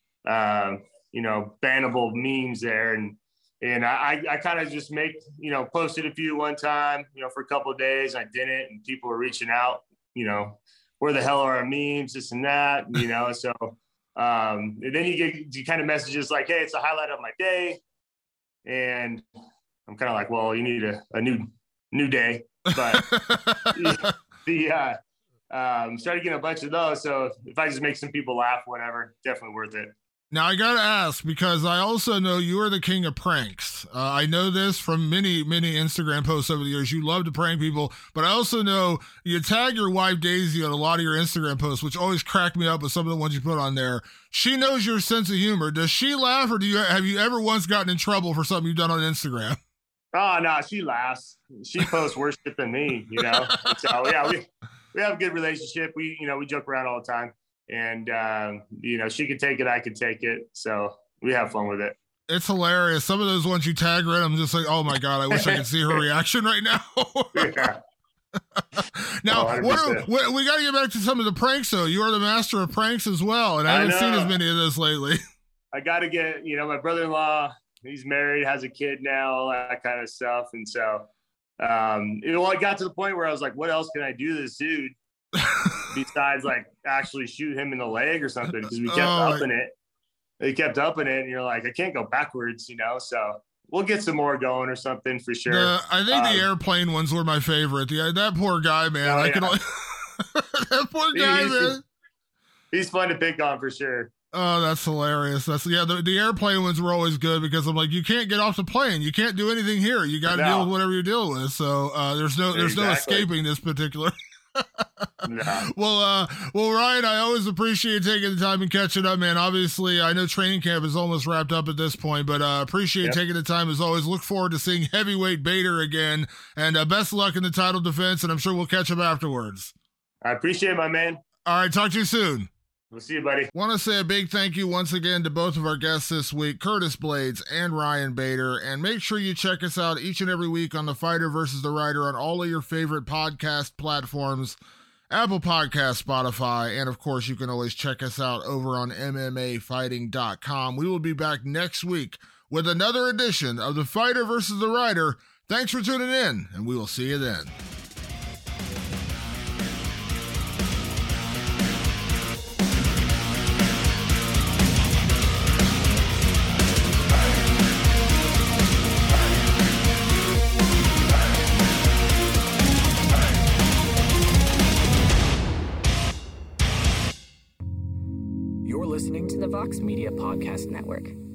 bannable memes there. And I kind of just posted a few one time, for a couple of days. I didn't, and people were reaching out, where the hell are our memes, this and that, so and then you kind of messages like, hey, it's a highlight of my day. And I'm kind of like, well, you need a new day. But started getting a bunch of those. So if I just make some people laugh, whatever, definitely worth it. Now, I got to ask, because I also know you are the king of pranks. I know this from many, many Instagram posts over the years. You love to prank people, but I also know you tag your wife, Daisy, on a lot of your Instagram posts, which always crack me up with some of the ones you put on there. She knows your sense of humor. Does she laugh, or have you ever once gotten in trouble for something you've done on Instagram? Oh, no, she laughs. She posts worse shit than me, So, yeah, we have a good relationship. We joke around all the time. And, she could take it, I could take it. So we have fun with it. It's hilarious. Some of those ones you tag her in, I'm just like, oh my God, I wish I could see her reaction right now. Yeah. Now, we got to get back to some of the pranks, though. You are the master of pranks as well. And I haven't seen as many of those lately. I got to get, my brother-in-law, he's married, has a kid now, all that kind of stuff. And so, I got to the point where I was like, what else can I do to this dude? Besides actually shoot him in the leg or something, because we kept upping it. They kept upping it, and you're like, I can't go backwards, so we'll get some more going or something for sure. I think the airplane ones were my favorite. That poor guy, man. That poor guy, man. He's fun to pick on for sure. Oh, that's hilarious. The airplane ones were always good because I'm like, you can't get off the plane. You can't do anything here. You got to deal with whatever you deal with. So there's no escaping this particular. No. Well, Ryan, I always appreciate taking the time and catching up, man. Obviously, I know training camp is almost wrapped up at this point, but appreciate taking the time as always. Look forward to seeing heavyweight Bader again, and best of luck in the title defense, and I'm sure we'll catch up afterwards. I appreciate it, my man. All right, talk to you soon. We'll see you, buddy. Want to say a big thank you once again to both of our guests this week, Curtis Blaydes and Ryan Bader. And make sure you check us out each and every week on The Fighter versus the Writer on all of your favorite podcast platforms, Apple Podcasts, Spotify, and of course, you can always check us out over on MMAfighting.com. We will be back next week with another edition of The Fighter versus the Writer. Thanks for tuning in, and we will see you then. You're listening to the Vox Media Podcast Network.